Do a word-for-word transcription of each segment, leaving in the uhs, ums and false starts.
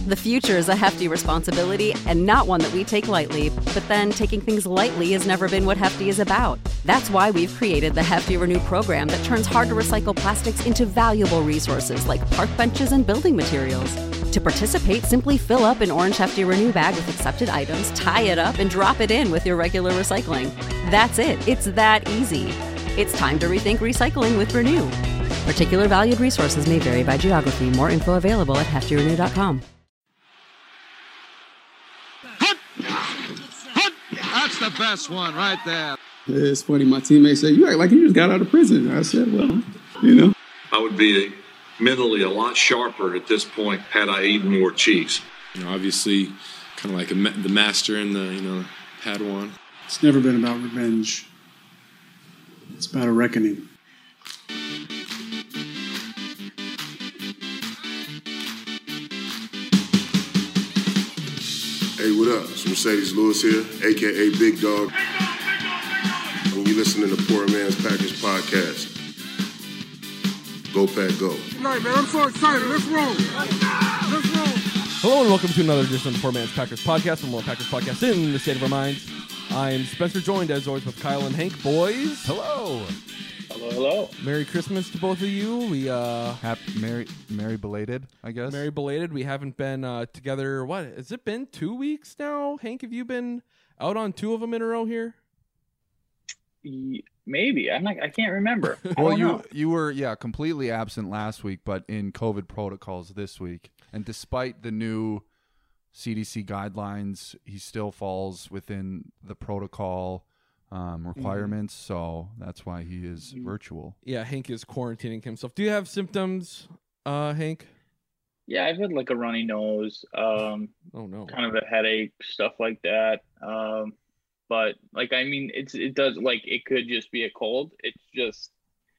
The future is a hefty responsibility and not one that we take lightly, but then taking things lightly has never been what Hefty is about. That's why we've created the Hefty Renew program that turns hard-to-recycle plastics into valuable resources like park benches and building materials. To participate, simply fill up an orange Hefty Renew bag with accepted items, tie it up, and drop it in with your regular recycling. That's it. It's that easy. It's time to rethink recycling with Renew. Particular valued resources may vary by geography. More info available at hefty renew dot com. That's the best one right there. It's funny. My teammates say, you act like you just got out of prison. I said, well, you know. I would be mentally a lot sharper at this point had I eaten more cheese. You know, obviously, kind of like a, the master and the, you know, Padawan. It's never been about revenge. It's about a reckoning. Hey, what up? It's Mercedes Lewis here, a k a. Big Dog. And you're listening to Poor Man's Packers Podcast. Go, Pack, go. Right, man, I'm so excited. Let's roll. Let's roll. Hello and welcome to another edition of the Poor Man's Packers Podcast, the more Packers podcast in the state of our minds. I'm Spencer, joined as always with Kyle and Hank. Boys, hello. Hello, hello. Merry Christmas to both of you. We uh, happy Merry Merry belated, I guess. Merry belated. We haven't been uh, together. What has it been? Two weeks now. Hank, have you been out on two of them in a row here? Maybe. I'm not. I can't remember. I well, don't you know. you were yeah completely absent last week, but in COVID protocols this week. And despite the new C D C guidelines, he still falls within the protocol um, requirements. Mm-hmm. So that's why he is mm-hmm. virtual. Yeah, Hank is quarantining himself. Do you have symptoms, uh, Hank? Yeah, I've had like a runny nose. Um, oh no, kind of a headache, stuff like that. Um, but like, I mean, it's it does like it could just be a cold. It's just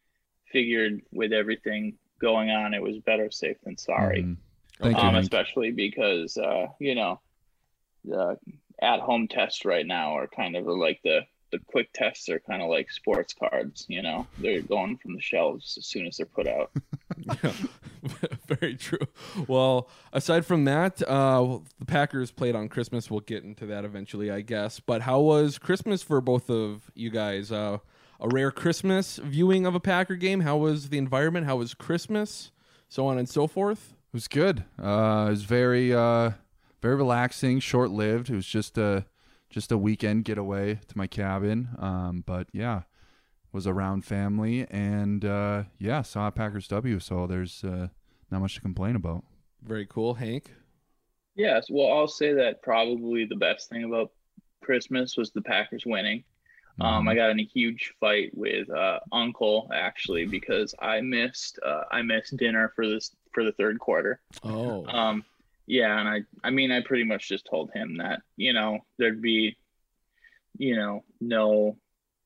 figured with everything going on, it was better safe than sorry. Mm-hmm. Thank um, you, especially because uh, you know, the at-home tests right now are kind of like the the quick tests are kind of like sports cards. You know, they're going from the shelves as soon as they're put out. Yeah, very true. Well, aside from that, uh, the Packers played on Christmas. We'll get into that eventually, I guess. But how was Christmas for both of you guys? Uh, a rare Christmas viewing of a Packer game. How was the environment? How was Christmas? So on and so forth. It was good. Uh, it was very, uh, very relaxing, short-lived. It was just a, just a weekend getaway to my cabin. Um, but yeah, was around family and uh, yeah, saw a Packers W. So there's uh, not much to complain about. Very cool, Hank. Yes, well, I'll say that probably the best thing about Christmas was the Packers winning. Um, I got in a huge fight with uh, Uncle actually because I missed uh, I missed dinner for this for the third quarter. Oh, um, yeah, and I I mean I pretty much just told him that you know there'd be, you know, no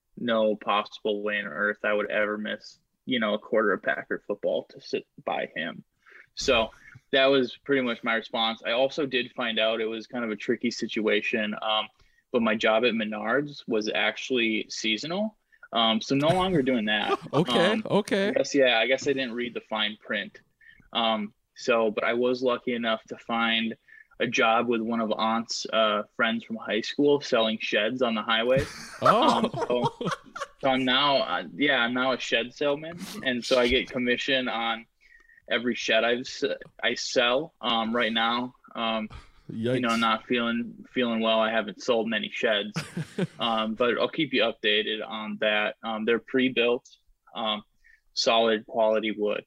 no possible way on earth I would ever miss you know a quarter of Packer football to sit by him. So that was pretty much my response. I also did find out it was kind of a tricky situation. Um, But my job at Menards was actually seasonal. Um, so no longer doing that. okay. Um, okay. I guess, yeah, I guess I didn't read the fine print. Um, so, but I was lucky enough to find a job with one of Aunt's uh, friends from high school selling sheds on the highway. Oh. Um, so, so I'm now, uh, yeah, I'm now a shed salesman. And so I get commission on every shed I've, I sell um, right now. Um, Yikes. You know, not feeling feeling well. I haven't sold many sheds, um, but I'll keep you updated on that. Um, they're pre-built, um, solid quality wood.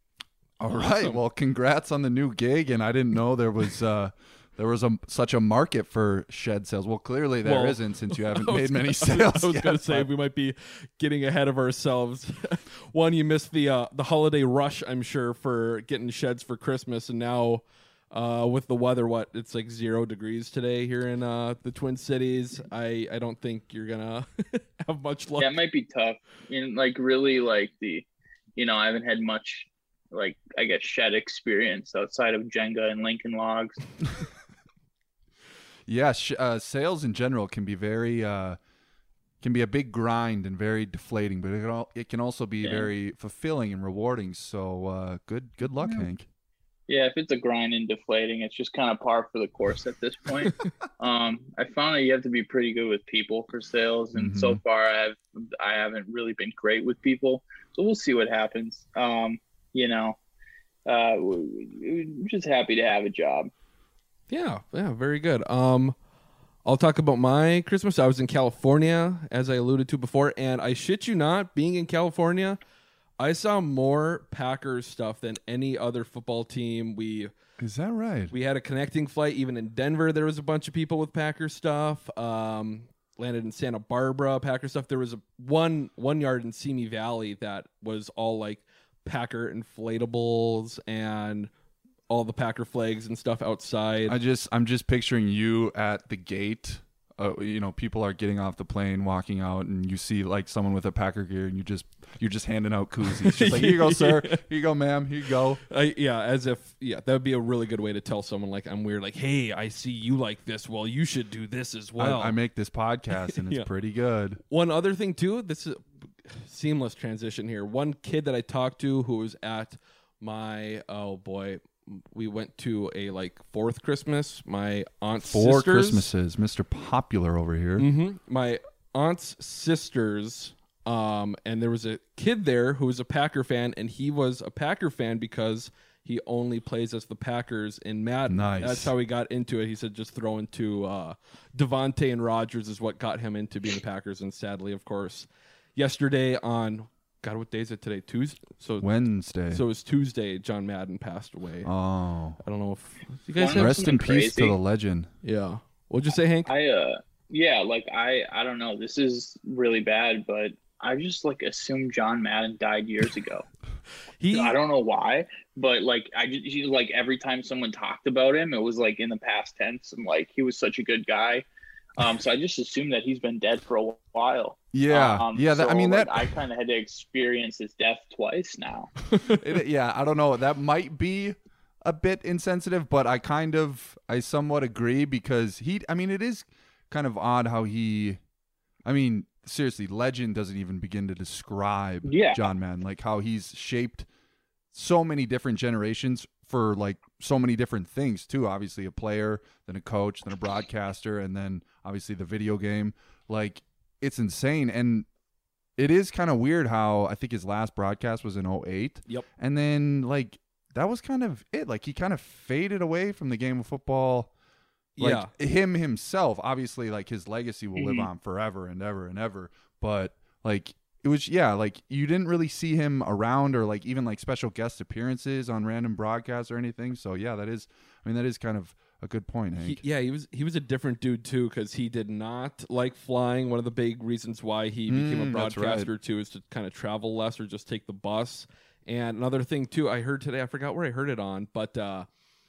All right. Awesome. Well, congrats on the new gig. And I didn't know there was uh, there was a such a market for shed sales. Well, clearly there well, isn't since you haven't made gonna, many sales. I was yet, going to say but... we might be getting ahead of ourselves. One, you missed the uh, the holiday rush, I'm sure, for getting sheds for Christmas, and now. Uh, with the weather, what it's like zero degrees today here in uh, the Twin Cities. I, I don't think you're gonna have much luck. Yeah, it might be tough. And like really, like the, you know, I haven't had much, like I guess shed experience outside of Jenga and Lincoln Logs. yeah, sh- uh, sales in general can be very, uh, can be a big grind and very deflating, but it can, all, it can also be yeah. very fulfilling and rewarding. So uh, good, good luck, yeah. Hank. Yeah, if it's a grind and deflating, it's just kind of par for the course at this point. um, I found that you have to be pretty good with people for sales, and Mm-hmm. so far I've I haven't really been great with people. So we'll see what happens. Um, you know, uh, we're just happy to have a job. Yeah, yeah, very good. Um, I'll talk about my Christmas. I was in California, as I alluded to before, and I shit you not, being in California, I saw more Packers stuff than any other football team. We Is that right? we had a connecting flight. Even in Denver, there was a bunch of people with Packers stuff. Um, landed in Santa Barbara, Packer stuff. There was a one one yard in Simi Valley that was all like Packer inflatables and all the Packer flags and stuff outside. I just I'm just picturing you at the gate. Uh, you know, people are getting off the plane, walking out, and you see like someone with a Packer gear, and you just you're just handing out koozies. Just like, here you go, sir. Here you go, ma'am. Here you go. I, yeah, as if yeah, that would be a really good way to tell someone like I'm weird. Like, hey, I see you like this. Well, you should do this as well. I, I make this podcast, and it's Yeah. pretty good. One other thing too, this is seamless transition here. One kid that I talked to who was at my oh boy, we went to a like fourth Christmas. My aunt's Four sisters, Christmases, Mister Popular over here. Mm-hmm. My aunt's sisters, um, and there was a kid there who was a Packer fan, and he was a Packer fan because he only plays as the Packers in Madden. Nice. That's how he got into it. He said just throwing to uh, Devontae and Rodgers is what got him into being the Packers, and sadly, of course, yesterday on God, what day is it today? Tuesday. So Wednesday. So it was Tuesday. John Madden passed away. Oh, I don't know if you guys Wanna know rest in something peace crazy? to the legend. Yeah. What'd you say, Hank? I uh yeah, like I I don't know. This is really bad, but I just like assumed John Madden died years ago. He I don't know why, but like I just he, like every time someone talked about him, it was like in the past tense, and like he was such a good guy. Um, so I just assumed that he's been dead for a while. Yeah, Um, yeah. That, so, I mean like, that. I kind of had to experience his death twice now. it, yeah, I don't know. That might be a bit insensitive, but I kind of, I somewhat agree because he. I mean, it is kind of odd how he. I mean, seriously, legend doesn't even begin to describe Yeah. John Madden, like how he's shaped so many different generations for like so many different things too. Obviously a player, then a coach, then a broadcaster, and then obviously the video game. Like it's insane. And it is kind of weird how I think his last broadcast was in oh eight. Yep. And then like that was kind of it. Like he kind of faded away from the game of football. Like Yeah. him himself, obviously like his legacy will live Mhm. on forever and ever and ever. But like it was, yeah, like you didn't really see him around or like even like special guest appearances on random broadcasts or anything. So yeah, that is, I mean, that is kind of a good point, He, Hank. yeah, he was he was a different dude too because he did not like flying. One of the big reasons why he became a Mm, that's right. broadcaster too is to kind of travel less or just take the bus. And another thing too, I heard today, I forgot where I heard it on, but uh,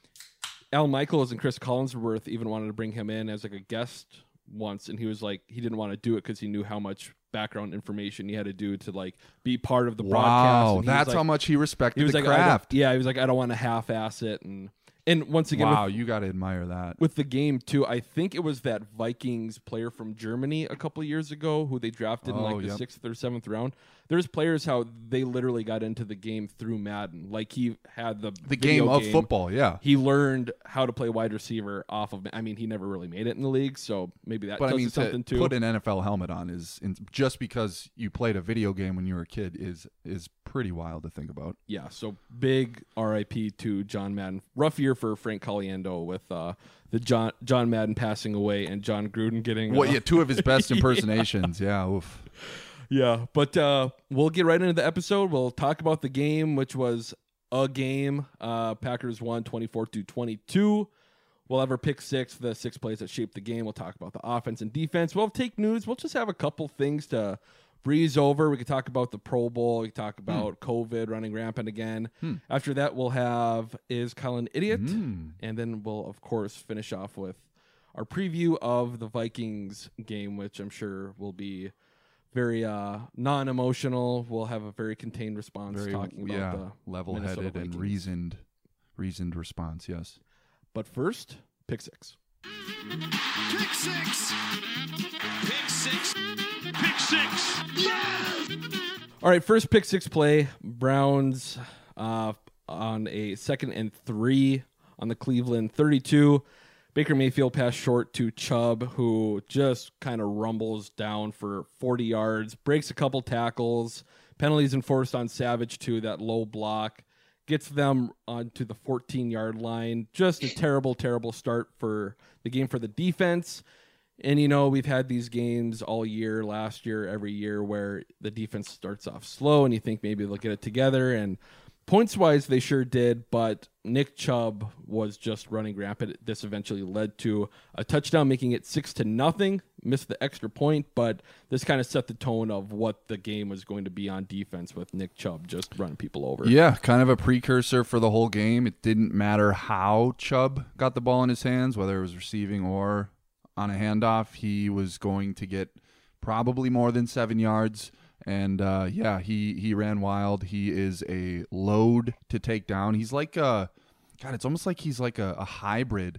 Al Michaels and Chris Collinsworth even wanted to bring him in as like a guest once, and he was like he didn't want to do it because he knew how much background information he had to do to like be part of the broadcast. Wow, And he was that's like- how much he respected he was the like, I don't- craft. yeah, he was like, I don't want to half-ass it, and and once again, Wow, with, you got to admire that. with the game too, I think it was that Vikings player from Germany a couple of years ago who they drafted in Oh, like the yep. sixth or seventh round. There's players how they literally got into the game through Madden. Like he had the The video game of football, yeah. He learned how to play wide receiver off of. I mean, he never really made it in the league, so maybe that But I tells mean, you something to too. put an N F L helmet on is in, just because you played a video game when you were a kid is is pretty wild to think about. Yeah, so big R I P to John Madden. Rough year for Frank Caliendo with uh, the John John Madden passing away and John Gruden getting. What? uh, Yeah, two of his best impersonations. yeah. Oof. Yeah, but uh, we'll get right into the episode. We'll talk about the game, which was a game. Uh, Packers won twenty-four to twenty-two. We'll have our pick six, the six plays that shaped the game. We'll talk about the offense and defense. We'll take news. We'll just have a couple things to breeze over. We could talk about the Pro Bowl. We could talk about COVID running rampant again. Hmm. After that, we'll have Is Kyle an Idiot? Hmm. And then we'll, of course, finish off with our preview of the Vikings game, which I'm sure will be very uh, non-emotional. We'll have a very contained response Very talking about yeah, the level-headed Minnesota and Vikings. reasoned, reasoned response. Yes. But first, pick six. Pick six. Pick six. Pick six. All right, first pick six play. Browns uh, on a second and three on the Cleveland thirty-two. Baker Mayfield passed short to Chubb, who just kind of rumbles down for forty yards, breaks a couple tackles, penalties enforced on Savage too, that low block, gets them onto the fourteen-yard line. Just a terrible, terrible start for the game for the defense. And, you know, we've had these games all year, last year, every year, where the defense starts off slow and you think maybe they'll get it together. And points-wise, they sure did, but Nick Chubb was just running rampant. This eventually led to a touchdown, making it six to nothing. Missed the extra point, but this kind of set the tone of what the game was going to be on defense with Nick Chubb just running people over. Yeah, kind of a precursor for the whole game. It didn't matter how Chubb got the ball in his hands, whether it was receiving or on a handoff. He was going to get probably more than seven yards. And, uh, yeah, he, he ran wild. He is a load to take down. He's like a – God, it's almost like he's like a, a hybrid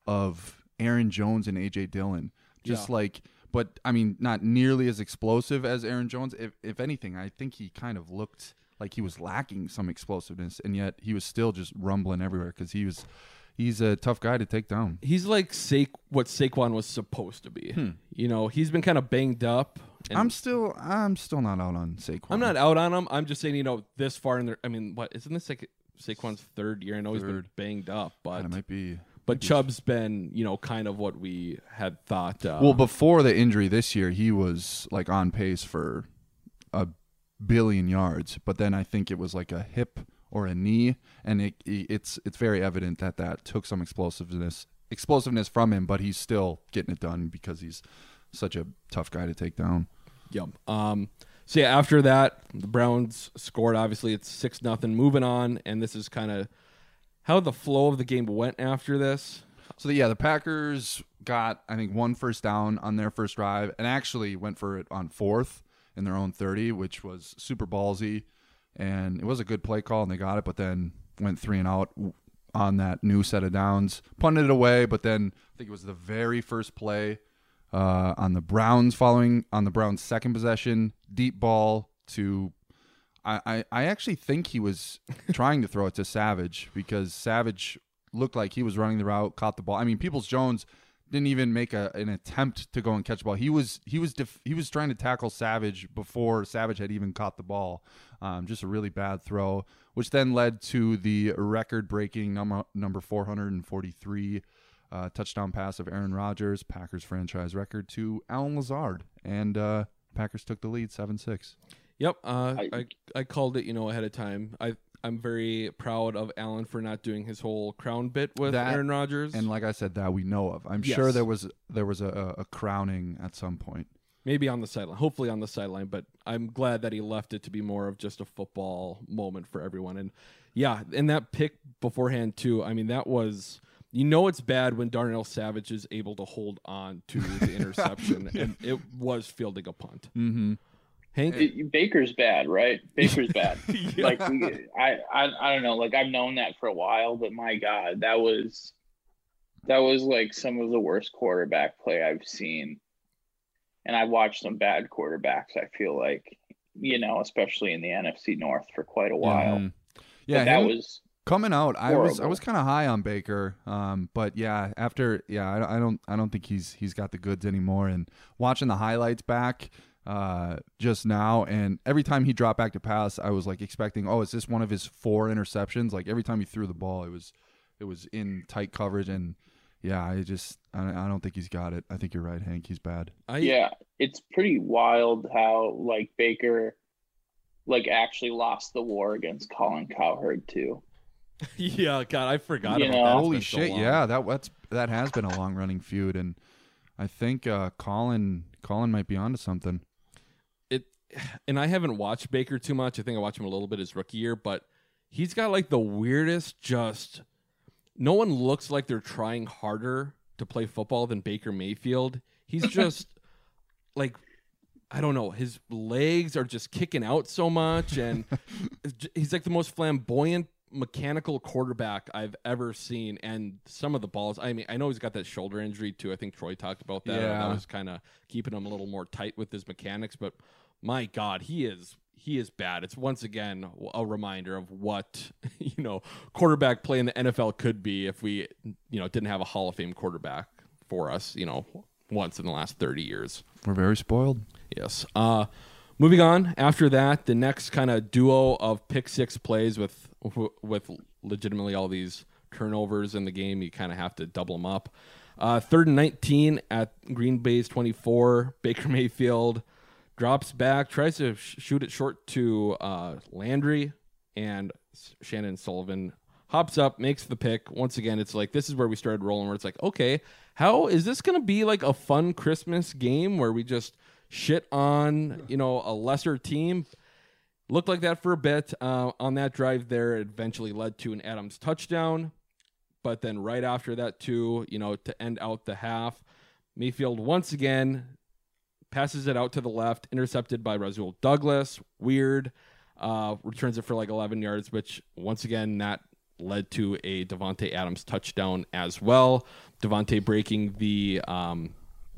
of Aaron Jones and A J Dillon. Just yeah. like – but, I mean, not nearly as explosive as Aaron Jones. If, if anything, I think he kind of looked like he was lacking some explosiveness, and yet he was still just rumbling everywhere because he was – he's a tough guy to take down. He's like Sa- what Saquon was supposed to be. Hmm. You know, he's been kind of banged up. And I'm still, I'm still not out on Saquon. I'm not out on him. I'm just saying, you know, this far in there. I mean, what isn't this like Saquon's third year? I know third. He's been banged up, but God, it might be. But Chubb's been, you know, kind of what we had thought. Uh, well, before the injury this year, he was like on pace for a billion yards. But then I think it was like a hip or a knee, and it, it's it's very evident that that took some explosiveness explosiveness from him. But he's still getting it done because he's such a tough guy to take down. Yep. Um, so yeah, after that, the Browns scored. Obviously, it's six nothing. Moving on, and this is kind of how the flow of the game went after this. So the, yeah, the Packers got I think one first down on their first drive, and actually went for it on fourth in their own thirty, which was super ballsy, and it was a good play call, and they got it. But then went three and out on that new set of downs, punted it away. But then I think it was the very first play. Uh, on the Browns following on the Browns' second possession, deep ball to I, I, I actually think he was trying to throw it to Savage because Savage looked like he was running the route, caught the ball. I mean, Peoples-Jones didn't even make a, an attempt to go and catch the ball. He was he was def, he was trying to tackle Savage before Savage had even caught the ball. Um, just a really bad throw, which then led to the record-breaking number number four hundred forty-three. Uh, touchdown pass of Aaron Rodgers, Packers franchise record, to Allen Lazard, and uh, Packers took the lead seven six. Yep, uh, I, I I called it, you know, ahead of time. I I'm very proud of Allen for not doing his whole crown bit with that, Aaron Rodgers, and like I said, that we know of. I'm yes. sure there was there was a, a crowning at some point, maybe on the sideline, hopefully on the sideline. But I'm glad that he left it to be more of just a football moment for everyone. And yeah, and that pick beforehand too. I mean, that was. You know it's bad when Darnell Savage is able to hold on to the interception, yeah. and it was fielding a punt. Mm-hmm. Hank? It, Baker's bad, right? Baker's bad. yeah. Like I, I, I don't know. Like I've known that for a while, but my God, that was that was like some of the worst quarterback play I've seen. And I watched some bad quarterbacks. I feel like, you know, especially in the N F C North for quite a while. Yeah, yeah but that him- was. Coming out, horrible. I was I was kind of high on Baker, um, but yeah, after yeah, I, I don't I don't think he's he's got the goods anymore. And watching the highlights back uh, just now, and every time he dropped back to pass, I was like expecting, oh, is this one of his four interceptions? Like every time he threw the ball, it was it was in tight coverage, and yeah, I just I, I don't think he's got it. I think you're right, Hank. He's bad. I, yeah, it's pretty wild how like Baker, like actually lost the war against Colin Cowherd too. Yeah, God, I forgot you about know? that. Holy shit! So yeah, that that's that has been a long running feud, and I think uh, Colin Colin might be onto something. It, and I haven't watched Baker too much. I think I watched him a little bit his rookie year, but he's got like the weirdest. Just no one looks like they're trying harder to play football than Baker Mayfield. He's just like. I don't know. His legs are just kicking out so much, and he's like the most flamboyant, mechanical quarterback I've ever seen. And some of the balls, I mean, I know he's got that shoulder injury too. I think Troy talked about that. Yeah. That was kind of keeping him a little more tight with his mechanics. But my God, he is he is bad. It's once again a reminder of what, you know, quarterback play in the N F L could be if we, you know, didn't have a Hall of Fame quarterback for us, you know, once in the last thirty years. We're very spoiled. Yes. Uh, moving on. After that, the next kind of duo of pick six plays with with legitimately all these turnovers in the game, you kind of have to double them up. Uh, third and nineteen at Green Bay's twenty-four. Baker Mayfield drops back, tries to sh- shoot it short to uh, Landry, and Shannon Sullivan hops up, makes the pick. Once again, it's like this is where we started rolling, where it's like, okay, how is this going to be like a fun Christmas game where we just shit on, you know, a lesser team? Looked like that for a bit. Uh, on that drive there, it eventually led to an Adams touchdown. But then right after that, too, you know, to end out the half, Mayfield once again passes it out to the left, intercepted by Rasul Douglas. Weird. Uh, returns it for like eleven yards, which once again, that led to a Davante Adams touchdown as well. Davante breaking the um,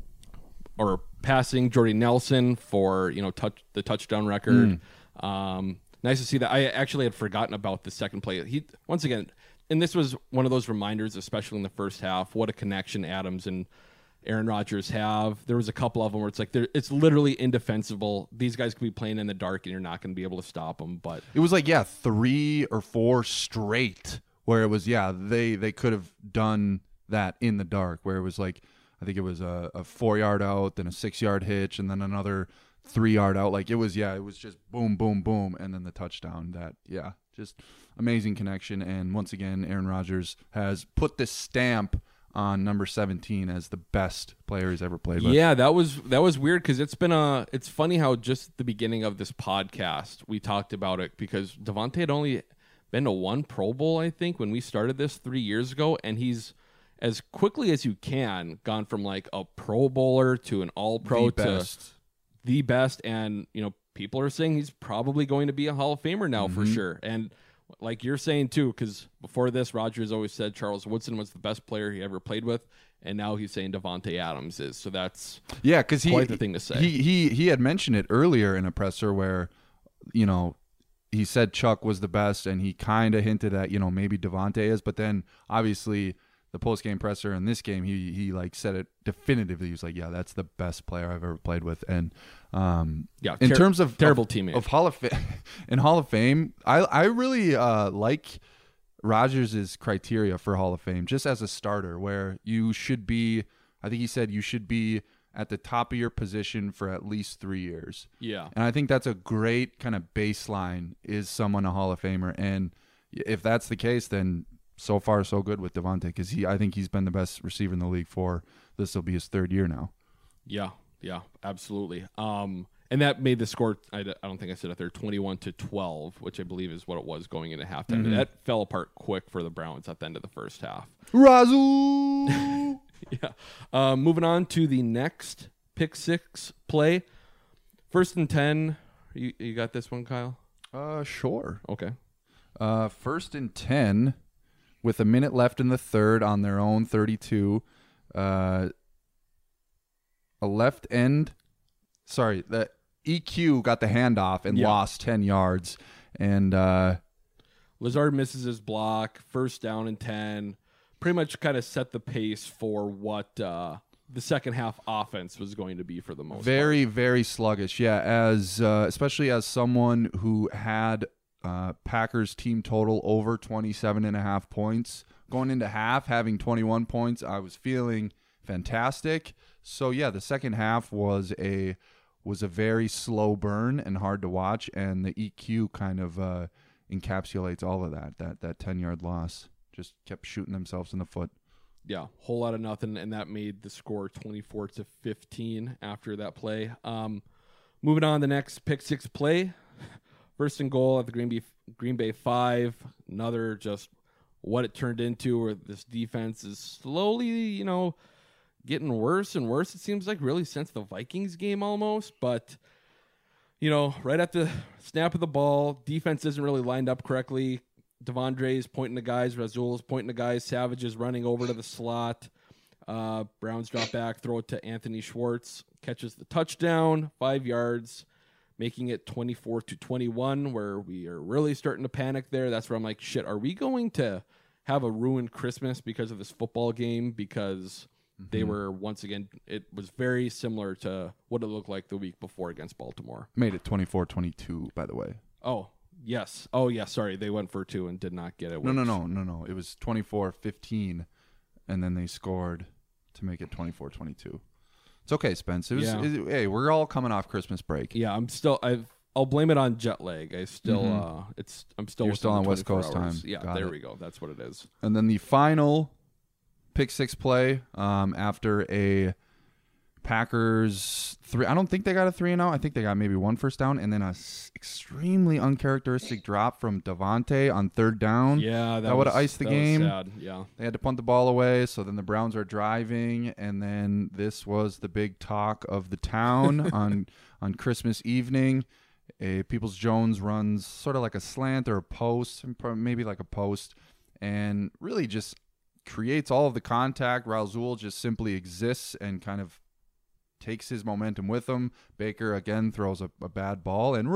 or passing Jordy Nelson for, you know, touch the touchdown record. Mm. Um, nice to see that. I actually had forgotten about the second play. He once again, and this was one of those reminders, especially in the first half, what a connection Adams and Aaron Rodgers have. There was a couple of them where it's like it's literally indefensible. These guys could be playing in the dark and you're not going to be able to stop them. But it was like, yeah, three or four straight where it was, yeah, they, they could have done that in the dark, where it was like, I think it was a, a four yard out, then a six yard hitch, and then another three yard out. Like it was, yeah, it was just boom, boom, boom. And then the touchdown that, yeah, just amazing connection. And once again, Aaron Rodgers has put this stamp on number seventeen as the best player he's ever played with. Yeah, that was that was weird because it's been a. It's funny how just the beginning of this podcast we talked about it because Davante had only been to one Pro Bowl, I think, when we started this three years ago, and he's as quickly as you can gone from like a Pro Bowler to an All Pro to best. the best, and you know people are saying he's probably going to be a Hall of Famer now mm-hmm. for sure, and. Like you're saying, too, because before this, Rodgers always said Charles Woodson was the best player he ever played with, and now he's saying Davante Adams is. So that's yeah, because he quite the thing to say. He, he, he had mentioned it earlier in a presser where, you know, he said Chuck was the best, and he kind of hinted at, you know, maybe Davante is. But then, obviously, the post-game presser in this game, he, he like, said it definitively. He was like, yeah, that's the best player I've ever played with. And um, yeah, in ter- terms of terrible of, teammate of Hall of Fame, in Hall of Fame, I I really uh, like Rodgers' criteria for Hall of Fame, just as a starter, where you should be. I think he said you should be at the top of your position for at least three years. Yeah, and I think that's a great kind of baseline. Is someone a Hall of Famer? And if that's the case, then so far so good with Davante, because he I think he's been the best receiver in the league for this will be his third year now. Yeah. Yeah, absolutely. Um, and that made the score, I, I don't think I said it there, twenty-one to twelve, which I believe is what it was going into halftime. Mm-hmm. That fell apart quick for the Browns at the end of the first half. Razoo! yeah. Um, moving on to the next pick six play. First and ten. You, you got this one, Kyle? Uh, sure. Okay. Uh, first and ten with a minute left in the third on their own thirty-two. Uh, A left end, sorry, the E Q got the handoff and yeah. lost ten yards. And uh, Lazard misses his block, first down and ten. Pretty much kind of set the pace for what uh, the second half offense was going to be for the most very, part. very sluggish. Yeah, as uh, especially as someone who had uh, Packers team total over twenty-seven and a half points. Going into half, having twenty-one points, I was feeling fantastic. So yeah, the second half was a was a very slow burn and hard to watch, and the E Q kind of uh, encapsulates all of that. That that ten yard loss just kept shooting themselves in the foot. Yeah, whole lot of nothing, and that made the score twenty-four to fifteen after that play. Um, moving on, the next pick six play, first and goal at the Green Bay Green Bay five. Another just what it turned into, where this defense is slowly, you know. Getting worse and worse, it seems like, really since the Vikings game almost. But, you know, right at the snap of the ball, defense isn't really lined up correctly. Devondre's pointing the guys, Rasul's pointing the guys, Savage is running over to the slot. Uh, Browns drop back, throw it to Anthony Schwartz, catches the touchdown, five yards. making it twenty-four to twenty-one, where we are really starting to panic there. That's where I'm like, shit, are we going to have a ruined Christmas because of this football game? Because mm-hmm. they were, once again, it was very similar to what it looked like the week before against Baltimore. Made it twenty-four twenty-two, by the way. Oh, yes. Oh, yeah, sorry. They went for two and did not get it. No, no, no, no, no. It was twenty-four fifteen, and then they scored to make it twenty-four twenty-two. It's okay, Spence. It was, Yeah. it, hey, we're all coming off Christmas break. Yeah, I'm still. I've. I'll blame it on jet lag. I still. Mhm. Uh, it's. I'm still. You're within still the on West twenty-four Coast hours. time. Yeah, Got there it. we go. That's what it is. And then the final pick six play um, after a Packers three. I don't think they got a three and out. I think they got maybe one first down, and then a s- extremely uncharacteristic drop from Devontae on third down. Yeah, that, that would have was- iced the that was game. sad. Yeah. They had to punt the ball away, so then the Browns are driving, and then this was the big talk of the town on on Christmas evening. A Peoples-Jones runs sort of like a slant or a post, maybe like a post, and really just creates all of the contact. Rasul just simply exists and kind of takes his momentum with him. Baker again throws a, a bad ball, and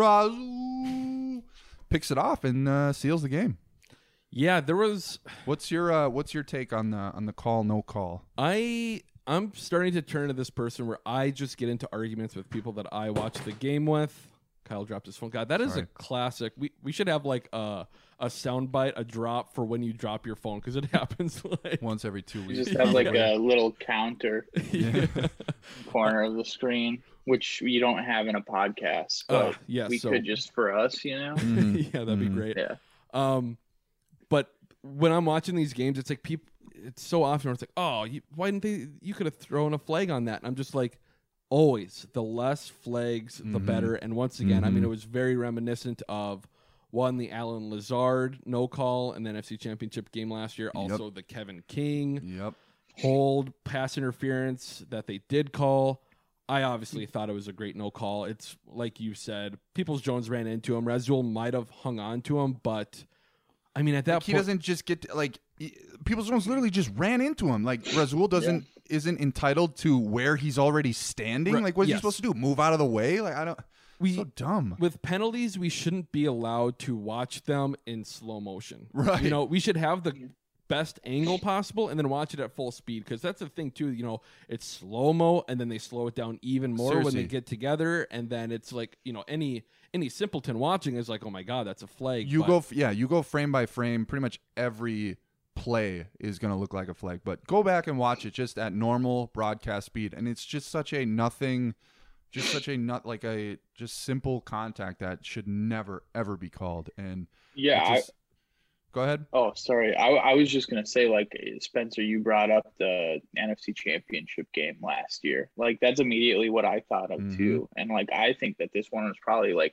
Rasul picks it off and uh, seals the game. Yeah, there was. What's your uh, What's your take on the on the call no call? I I'm starting to turn to this person where I just get into arguments with people that I watch the game with. Kyle dropped his phone. God, that is Sorry. a classic. We we should have like a a soundbite, a drop for when you drop your phone, because it happens like once every two You weeks. just have like a little counter Yeah. corner of the screen, which you don't have in a podcast. But Uh, yeah, we so- could just for us, you know. Mhm. yeah, that'd be Mhm. great. Yeah. Um, but when I'm watching these games, it's like people. It's so often where it's like, oh, you, why didn't they? You could have thrown a flag on that. And I'm just like, always the less flags, the Mhm. better. And once again, I mean, Mhm. it was very reminiscent of one, the Alan Lazard no call in the N F C Championship game last year. Also, the Kevin King Yep. hold pass interference that they did call. I obviously thought it was a great no call. It's like you said, Peoples-Jones ran into him. Rasul might have hung on to him, but I mean, at that Like, he point, doesn't just get to, like Peoples-Jones literally just ran into him. Like Rasul doesn't isn't entitled to where he's already standing. Right, Like what is yes. he supposed to do? Move out of the way? Like I don't. We- so dumb. with penalties, we shouldn't be allowed to watch them in slow motion. Right. You know, we should have the best angle possible and then watch it at full speed, because that's the thing too. You know, it's slow mo and then they slow it down even more when Seriously. they get together, and then it's like, you know, any any simpleton watching is like, oh my god, that's a flag. You but- go, f- yeah, you go frame by frame. Pretty much every play is going to look like a flag. But go back and watch it just at normal broadcast speed, and it's just such a nothing, just such a not like a just simple contact that should never ever be called. And Yeah. it I, just- go ahead. oh, sorry. I, I was just gonna say, like, Spencer, you brought up the N F C Championship game last year. Like, that's immediately what I thought of Mhm. too. And like, I think that this one was probably like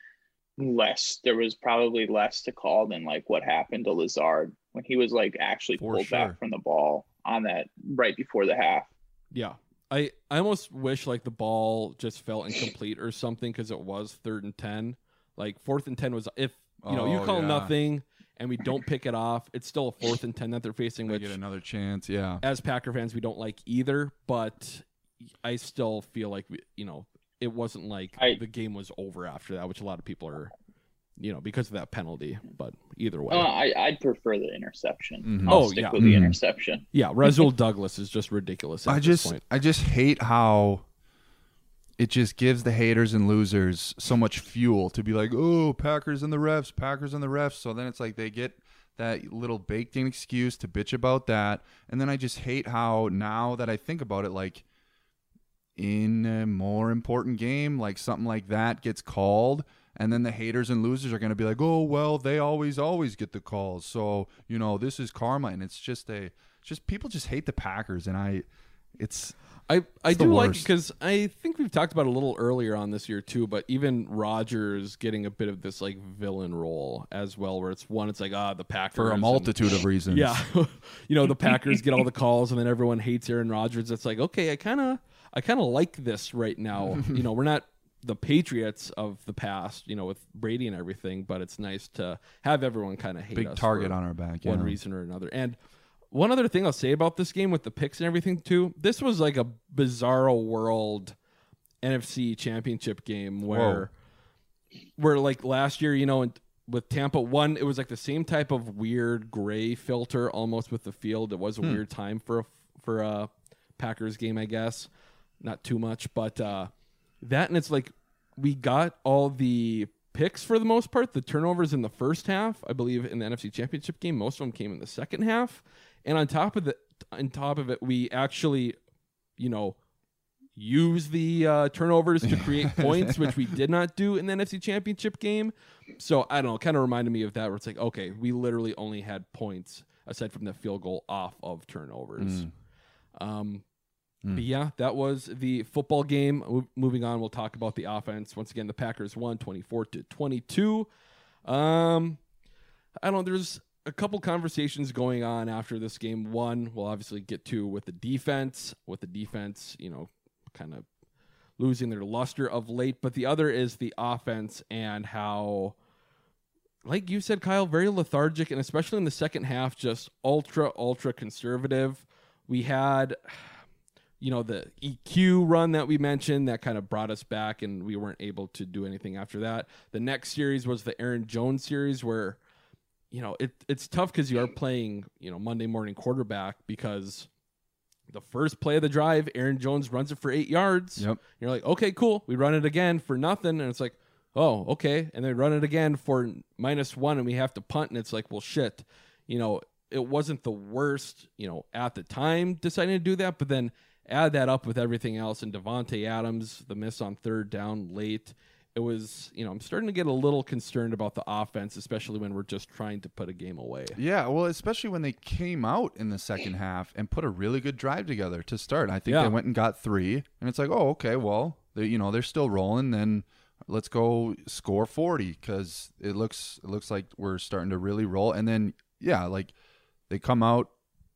less. There was probably less to call than like what happened to Lazard when he was like actually For pulled sure. back from the ball on that right before the half. Yeah. I, I almost wish like the ball just felt incomplete or something, because it was third and ten. Like fourth and ten was, if you know, you Oh, call yeah. nothing and we don't pick it off, it's still a fourth and ten that they're facing, They which get another chance. Yeah. as Packer fans we don't like either. But I still feel like we, you know, it wasn't like I- the game was over after that, which a lot of people are, you know, because of that penalty. But either way, Uh, I I'd prefer the interception. Mhm. I'll Oh, stick yeah. with the Mhm. interception. yeah, Rasul Douglas is just ridiculous. At I this just point. I just hate how it just gives the haters and losers so much fuel to be like, oh, Packers and the refs, Packers and the refs. So then it's like they get that little baked in excuse to bitch about that. And then I just hate how now that I think about it, like in a more important game, like something like that gets called. And then the haters and losers are going to be like, oh, well, they always, always get the calls. So, you know, this is karma. And it's just a, it's just people just hate the Packers. And I, it's, I, I It's the do like, worst. because I think we've talked about it a little earlier on this year too, but even Rodgers getting a bit of this like villain role as well, where it's one, it's like, ah, the Packers. for a and- multitude of reasons. Yeah. You know, the Packers get all the calls and then everyone hates Aaron Rodgers. It's like, okay, I kind of, I kind of like this right now. You know, we're not the Patriots of the past, you know, with Brady and everything, but it's nice to have everyone kind of hate Big us target for on our back. one yeah. reason or another. And one other thing I'll say about this game with the picks and everything too, this was like a bizarro world N F C championship game where where like last year, you know, and with Tampa, one, it was like the same type of weird gray filter almost with the field. It was a Hmm. weird time for a, for a Packers game, I guess. Not too much, but uh, that, and it's like we got all the picks for the most part. The turnovers in the first half, I believe, in the N F C Championship game, most of them came in the second half. And on top of it, on top of it, we actually, you know, use the uh, turnovers to create points, which we did not do in the N F C Championship game. So I don't know, kind of reminded me of that, where it's like, okay, we literally only had points aside from the field goal off of turnovers. Mm. Um, Mm. But yeah, that was the football game. Mo- moving on, we'll talk about the offense. Once again, the Packers won twenty-four to twenty-two. Um, I don't know, there's a couple conversations going on after this game. One, we'll obviously get to with the defense, with the defense, you know, kind of losing their luster of late. But the other is the offense and how, like you said, Kyle, very lethargic, and especially in the second half, just ultra, ultra conservative. We had, you know, the E Q run that we mentioned that kind of brought us back, and we weren't able to do anything after that. The next series was the Aaron Jones series, where, you know, it, it's tough because you are playing, you know, Monday morning quarterback, because the first play of the drive, Aaron Jones runs it for eight yards. Yep. You're like, okay, cool. We run it again for nothing. And it's like, oh, okay. And they run it again for minus one, and we have to punt. And it's like, well, shit. You know, it wasn't the worst, you know, at the time deciding to do that. But then add that up with everything else. And Devontae Adams, the miss on third down late. It was, you know, I'm starting to get a little concerned about the offense, especially when we're just trying to put a game away. Yeah, well, especially when they came out in the second half and put a really good drive together to start. I think Yeah. they went and got three, and it's like, oh, okay, well, they, you know, they're still rolling. Then let's go score forty, because it looks it looks like we're starting to really roll. And then yeah, like they come out,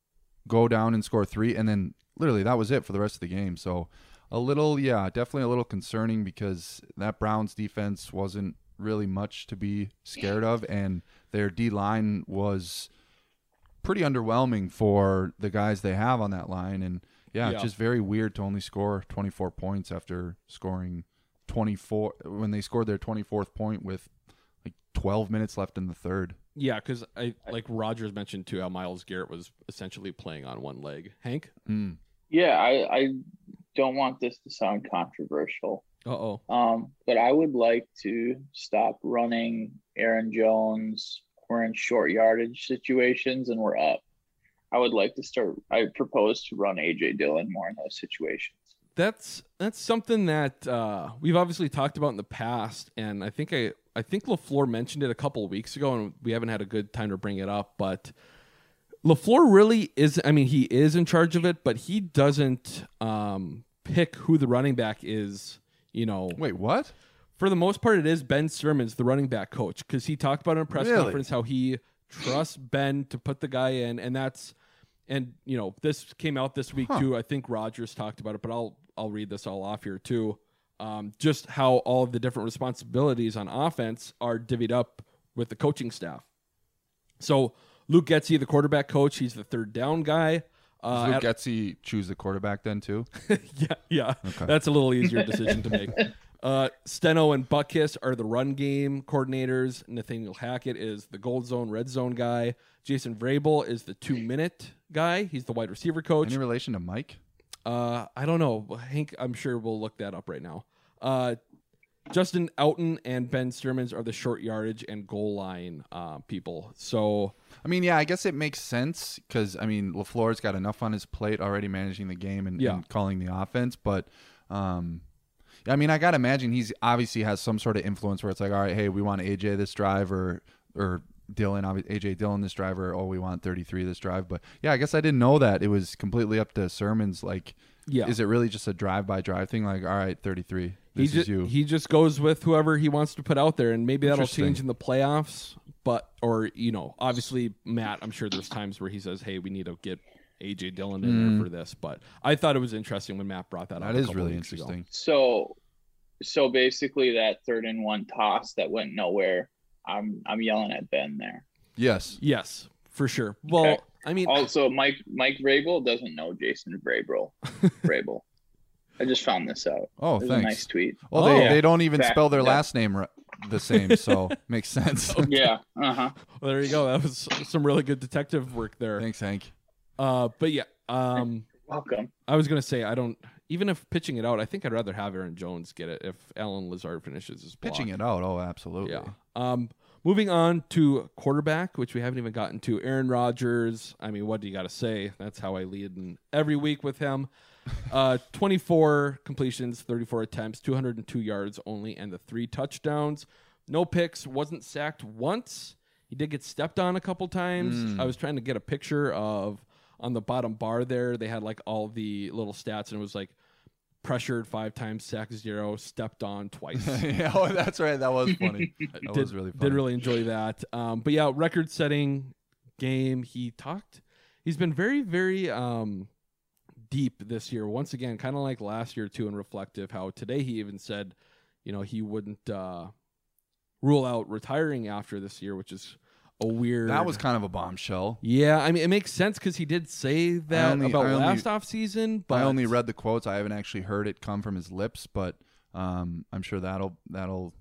go down and score three, and then literally that was it for the rest of the game. So. A little, yeah, definitely a little concerning, because that Browns defense wasn't really much to be scared of, and their D-line was pretty underwhelming for the guys they have on that line. And, yeah, Yeah. it's just very weird to only score twenty-four points after scoring twenty-four, when they scored their twenty-fourth point with like twelve minutes left in the third. Yeah, because I like Rogers mentioned too how Myles Garrett was essentially playing on one leg. Hank? Mm. Yeah, I, I don't want this to sound controversial. Uh-oh. Um, but I would like to stop running Aaron Jones. We're in short yardage situations and we're up. I would like to start, I propose to run A J Dillon more in those situations. That's that's something that uh, we've obviously talked about in the past, and I think I I think LaFleur mentioned it a couple of weeks ago, and we haven't had a good time to bring it up, but LaFleur really is, I mean, he is in charge of it, but he doesn't um, pick who the running back is, you know. Wait, what? For the most part, it is Ben Simmons, the running back coach, because he talked about in a press Really? conference how he trusts Ben to put the guy in, and that's, and, you know, this came out this week, Huh. too. I think Rogers talked about it, but I'll I'll read this all off here, too. Um, just how all of the different responsibilities on offense are divvied up with the coaching staff. So Luke Getsy, the quarterback coach, he's the third down guy. Does Luke at- Getsy choose the quarterback then too? yeah, yeah. Okay. That's a little easier decision to make. Uh, Steno and Buckus are the run game coordinators. Nathaniel Hackett is the gold zone, red zone guy. Jason Vrabel is the two minute guy. He's the wide receiver coach. Any relation to Mike? Uh, I don't know. Hank, I'm sure we'll look that up right now. Uh, Justin Outen and Ben Simmons are the short yardage and goal line uh, people. So, I mean, yeah, I guess it makes sense because, I mean, LaFleur's got enough on his plate already managing the game and, Yeah. and calling the offense. But, um, I mean, I got to imagine he's obviously has some sort of influence where it's like, all right, hey, we want A J this drive or, or Dylan, obvi- A J Dillon this drive, or, oh, we want thirty-three this drive. But, yeah, I guess I didn't know that. It was completely up to Sermons. Like, Yeah. is it really just a drive-by-drive thing? Like, all right, thirty-three, he this ju- is you. he just goes with whoever he wants to put out there, and maybe that'll Interesting. change in the playoffs. But or you know, obviously Matt, I'm sure there's times where he says, "Hey, we need to get A J Dillon in Mm. there for this." But I thought it was interesting when Matt brought that up. That a is couple really weeks ago. interesting. So, so basically that third and one toss that went nowhere, I'm, I'm yelling at Ben there. Yes. Yes, for sure. Well, Okay. I mean, Also, Mike Mike Vrabel doesn't know Jason Vrabel. Vrabel. I just found this out. Oh, It was thanks. a nice tweet. Well, Oh, they, yeah. they don't even Fact- spell their that- last name right. the same, so makes sense. Yeah. Uh huh. Well, there you go. That was some really good detective work there. Thanks, Hank. Uh, but yeah, um, welcome. I was gonna say I don't. Even if pitching it out, I think I'd rather have Aaron Jones get it if Alan Lazard finishes his block. Pitching it out, oh, absolutely. Yeah. Um, moving on to quarterback, which we haven't even gotten to. Aaron Rodgers. I mean, what do you got to say? That's how I lead in every week with him. Uh, twenty-four completions, thirty-four attempts, two hundred two yards only, and the three touchdowns. No picks. Wasn't sacked once. He did get stepped on a couple times. Mm. I was trying to get a picture of on the bottom bar there. They had like all the little stats, and it was like pressured five times, sacked zero, stepped on twice. Yeah, oh, that's right. That was funny. That did, was really funny. Did really enjoy that. Um, but yeah, record-setting game. He talked. He's been very, very um, deep this year. Once again, kind of like last year too, and reflective. How today he even said, you know, he wouldn't uh, rule out retiring after this year, which is a weird. That was kind of a bombshell. Yeah, I mean, it makes sense because he did say that only, about I last only, offseason. But I only read the quotes. I haven't actually heard it come from his lips, but um, I'm sure that'll that'll.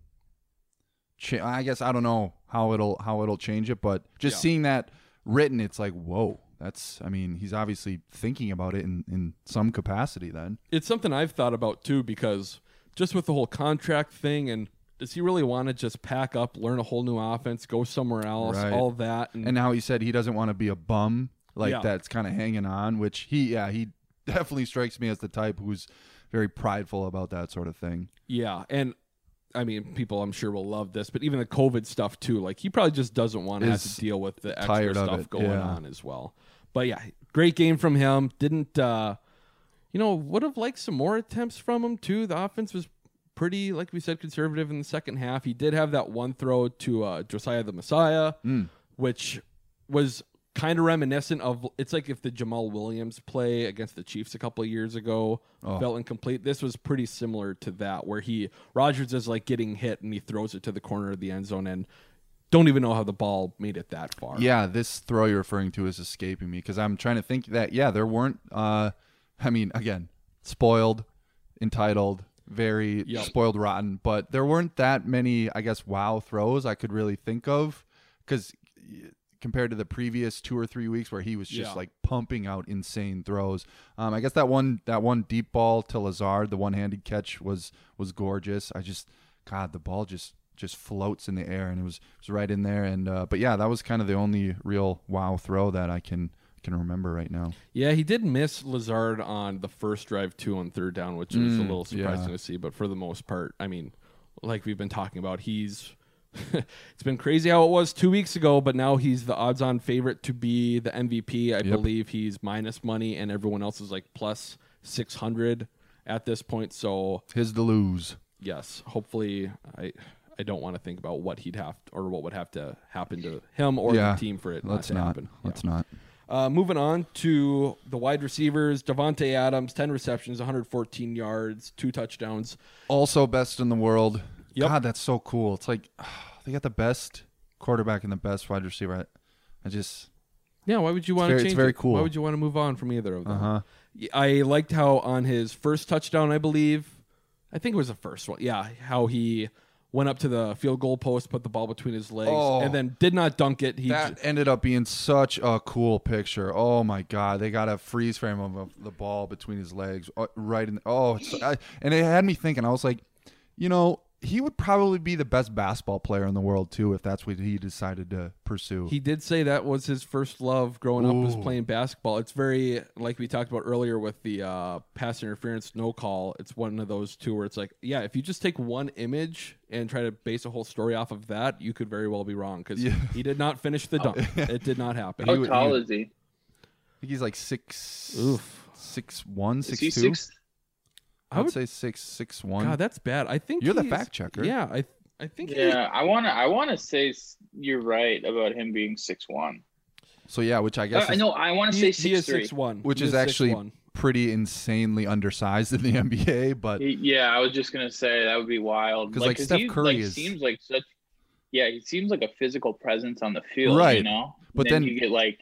Cha- I guess I don't know how it'll how it'll change it, but just Yeah. seeing that written, it's like, whoa. That's. I mean, he's obviously thinking about it in, in some capacity. Then it's something I've thought about too, because just with the whole contract thing, and does he really want to just pack up, learn a whole new offense, go somewhere else, Right. all that? And now he said he doesn't want to be a bum, like Yeah. that's kind of hanging on, which he, yeah, he definitely strikes me as the type who's very prideful about that sort of thing. Yeah, and I mean, people I'm sure will love this, but even the COVID stuff too, like he probably just doesn't want to have Is to deal with the extra tired of stuff it, going yeah. on as well. But yeah, great game from him. Didn't, uh, you know, would have liked some more attempts from him too. The offense was pretty, like we said, conservative in the second half. He did have that one throw to uh, Josiah the Messiah, Mm. which was kind of reminiscent of, it's like if the Jamal Williams play against the Chiefs a couple of years ago Oh. felt incomplete. This was pretty similar to that, where he Rodgers is like getting hit and he throws it to the corner of the end zone and don't even know how the ball made it that far. Yeah, this throw you're referring to is escaping me because I'm trying to think that, yeah, there weren't, uh, I mean, again, spoiled, entitled, very Yep. spoiled rotten, but there weren't that many, I guess, wow throws I could really think of because compared to the previous two or three weeks where he was just Yeah. like pumping out insane throws. Um, I guess that one that one deep ball to Lazard, the one-handed catch was was gorgeous. I just, God, the ball just just floats in the air and it was it was right in there. And uh, but yeah, that was kind of the only real wow throw that I can can remember right now. Yeah, he did miss Lazard on the first drive too on third down, which was a Mm, little surprising yeah. to see. But for the most part, I mean, like we've been talking about, he's it's been crazy how it was two weeks ago, but now he's the odds-on favorite to be the M V P. I Yep. believe he's minus money, and everyone else is like plus six hundred at this point. So His to lose. yes, hopefully, I I don't want to think about what he'd have to, or what would have to happen to him or Yeah, the team for it not let's to not. happen. Let's Yeah. not. Uh, moving on to the wide receivers, Devontae Adams, ten receptions, one hundred fourteen yards, two touchdowns. Also best in the world. Yep. God, that's so cool. It's like they got the best quarterback and the best wide receiver. I, I just Yeah, why would you want very- to it's change very it? cool. Why would you want to move on from either of them? Uh-huh. Y- I liked how on his first touchdown, I believe, I think it was the first one. Yeah, how he went up to the field goal post, put the ball between his legs, Oh. and then did not dunk it. He that j- ended up being such a cool picture. Oh my God, they got a freeze frame of, of the ball between his legs, uh, right in. Oh, it's, I, and it had me thinking. I was like, you know, he would probably be the best basketball player in the world too if that's what he decided to pursue. He did say that was his first love growing up, was Ooh. playing basketball. It's very, like we talked about earlier with the uh, pass interference no call. It's one of those two where it's like, yeah, if you just take one image and try to base a whole story off of that, you could very well be wrong because Yeah. he did not finish the dunk. It did not happen. How He would- tall he- is he? I think he's like six, Oof. six one, Is six he two. six? I would would- say six, six one. God, that's bad. I think You're the he's- fact checker. Yeah, I I think he- Yeah, I wanna I wanna say s- you're right about him being six one. So yeah, which I guess I is, know I want to he, say he is six three. six one, which is actually pretty insanely undersized in the N B A, but Yeah, I was just gonna say that would be wild. 'Cause, like, Steph he, Curry like, is- seems like such. Yeah, he seems like a physical presence on the field. Right. You know, But then, then- you get like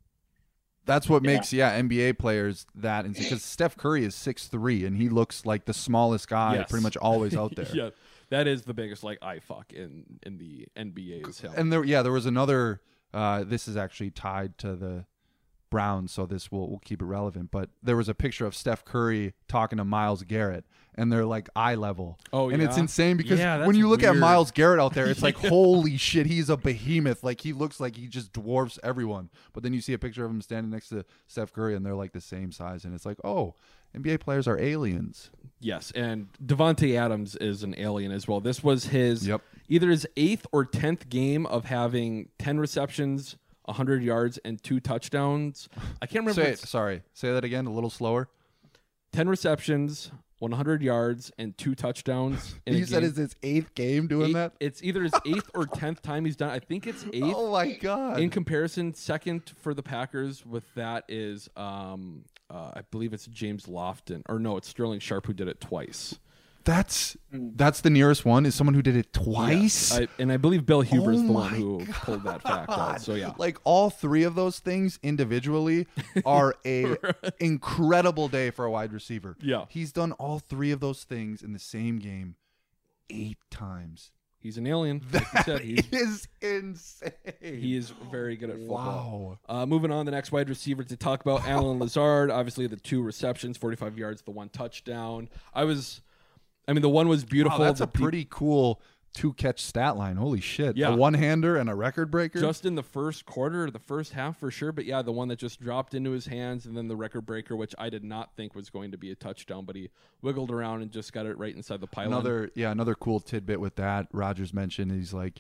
that's what Yeah. makes yeah N B A players that insane because Steph Curry is six three and he looks like the smallest guy Yes. pretty much always out there. Yeah, that is the biggest like eye fuck in in the N B A's. Hell. And there, yeah, there was another. Uh, this is actually tied to the Browns, so this will we'll keep it relevant. But there was a picture of Steph Curry talking to Myles Garrett, and they're like eye level. Oh, and yeah? it's insane because Yeah, that's when you look at weird. Myles Garrett out there, it's like holy shit, he's a behemoth. Like he looks like he just dwarfs everyone. But then you see a picture of him standing next to Steph Curry, and they're like the same size, and it's like, oh, N B A players are aliens. Yes, and Devontae Adams is an alien as well. This was his Yep. either his eighth or tenth game of having ten receptions, one hundred yards, and two touchdowns. I can't remember. Say, it's sorry, say that again, a little slower. ten receptions, one hundred yards, and two touchdowns. In a You said game. it's his eighth game doing Eight- that? It's either his eighth or tenth time he's done. I think it's eighth. Oh my god! In comparison, second for the Packers with that is, um, uh, I believe it's James Lofton, or no, it's Sterling Sharp who did it twice. That's that's the nearest one is someone who did it twice. Yes. I, and I believe Bill Huber's Oh the one my who pulled that fact out. So yeah, Like all three of those things individually are a incredible day for a wide receiver. Yeah. He's done all three of those things in the same game eight times. he's an alien. Like you That said, he's, is insane. he is very good at football. Wow. Uh, moving on, the next wide receiver to talk about, Alan Lazard. Obviously, the two receptions, forty-five yards, the one touchdown. I was, I mean, the one was beautiful. Wow, that's The a peop- pretty cool two catch stat line. Holy shit. Yeah. A one hander and a record breaker. just in the first quarter, the first half for sure. But yeah, the one that just dropped into his hands, and then the record breaker, which I did not think was going to be a touchdown, but he wiggled around and just got it right inside the pylon. Another yeah, another cool tidbit with that. Rogers mentioned he's like,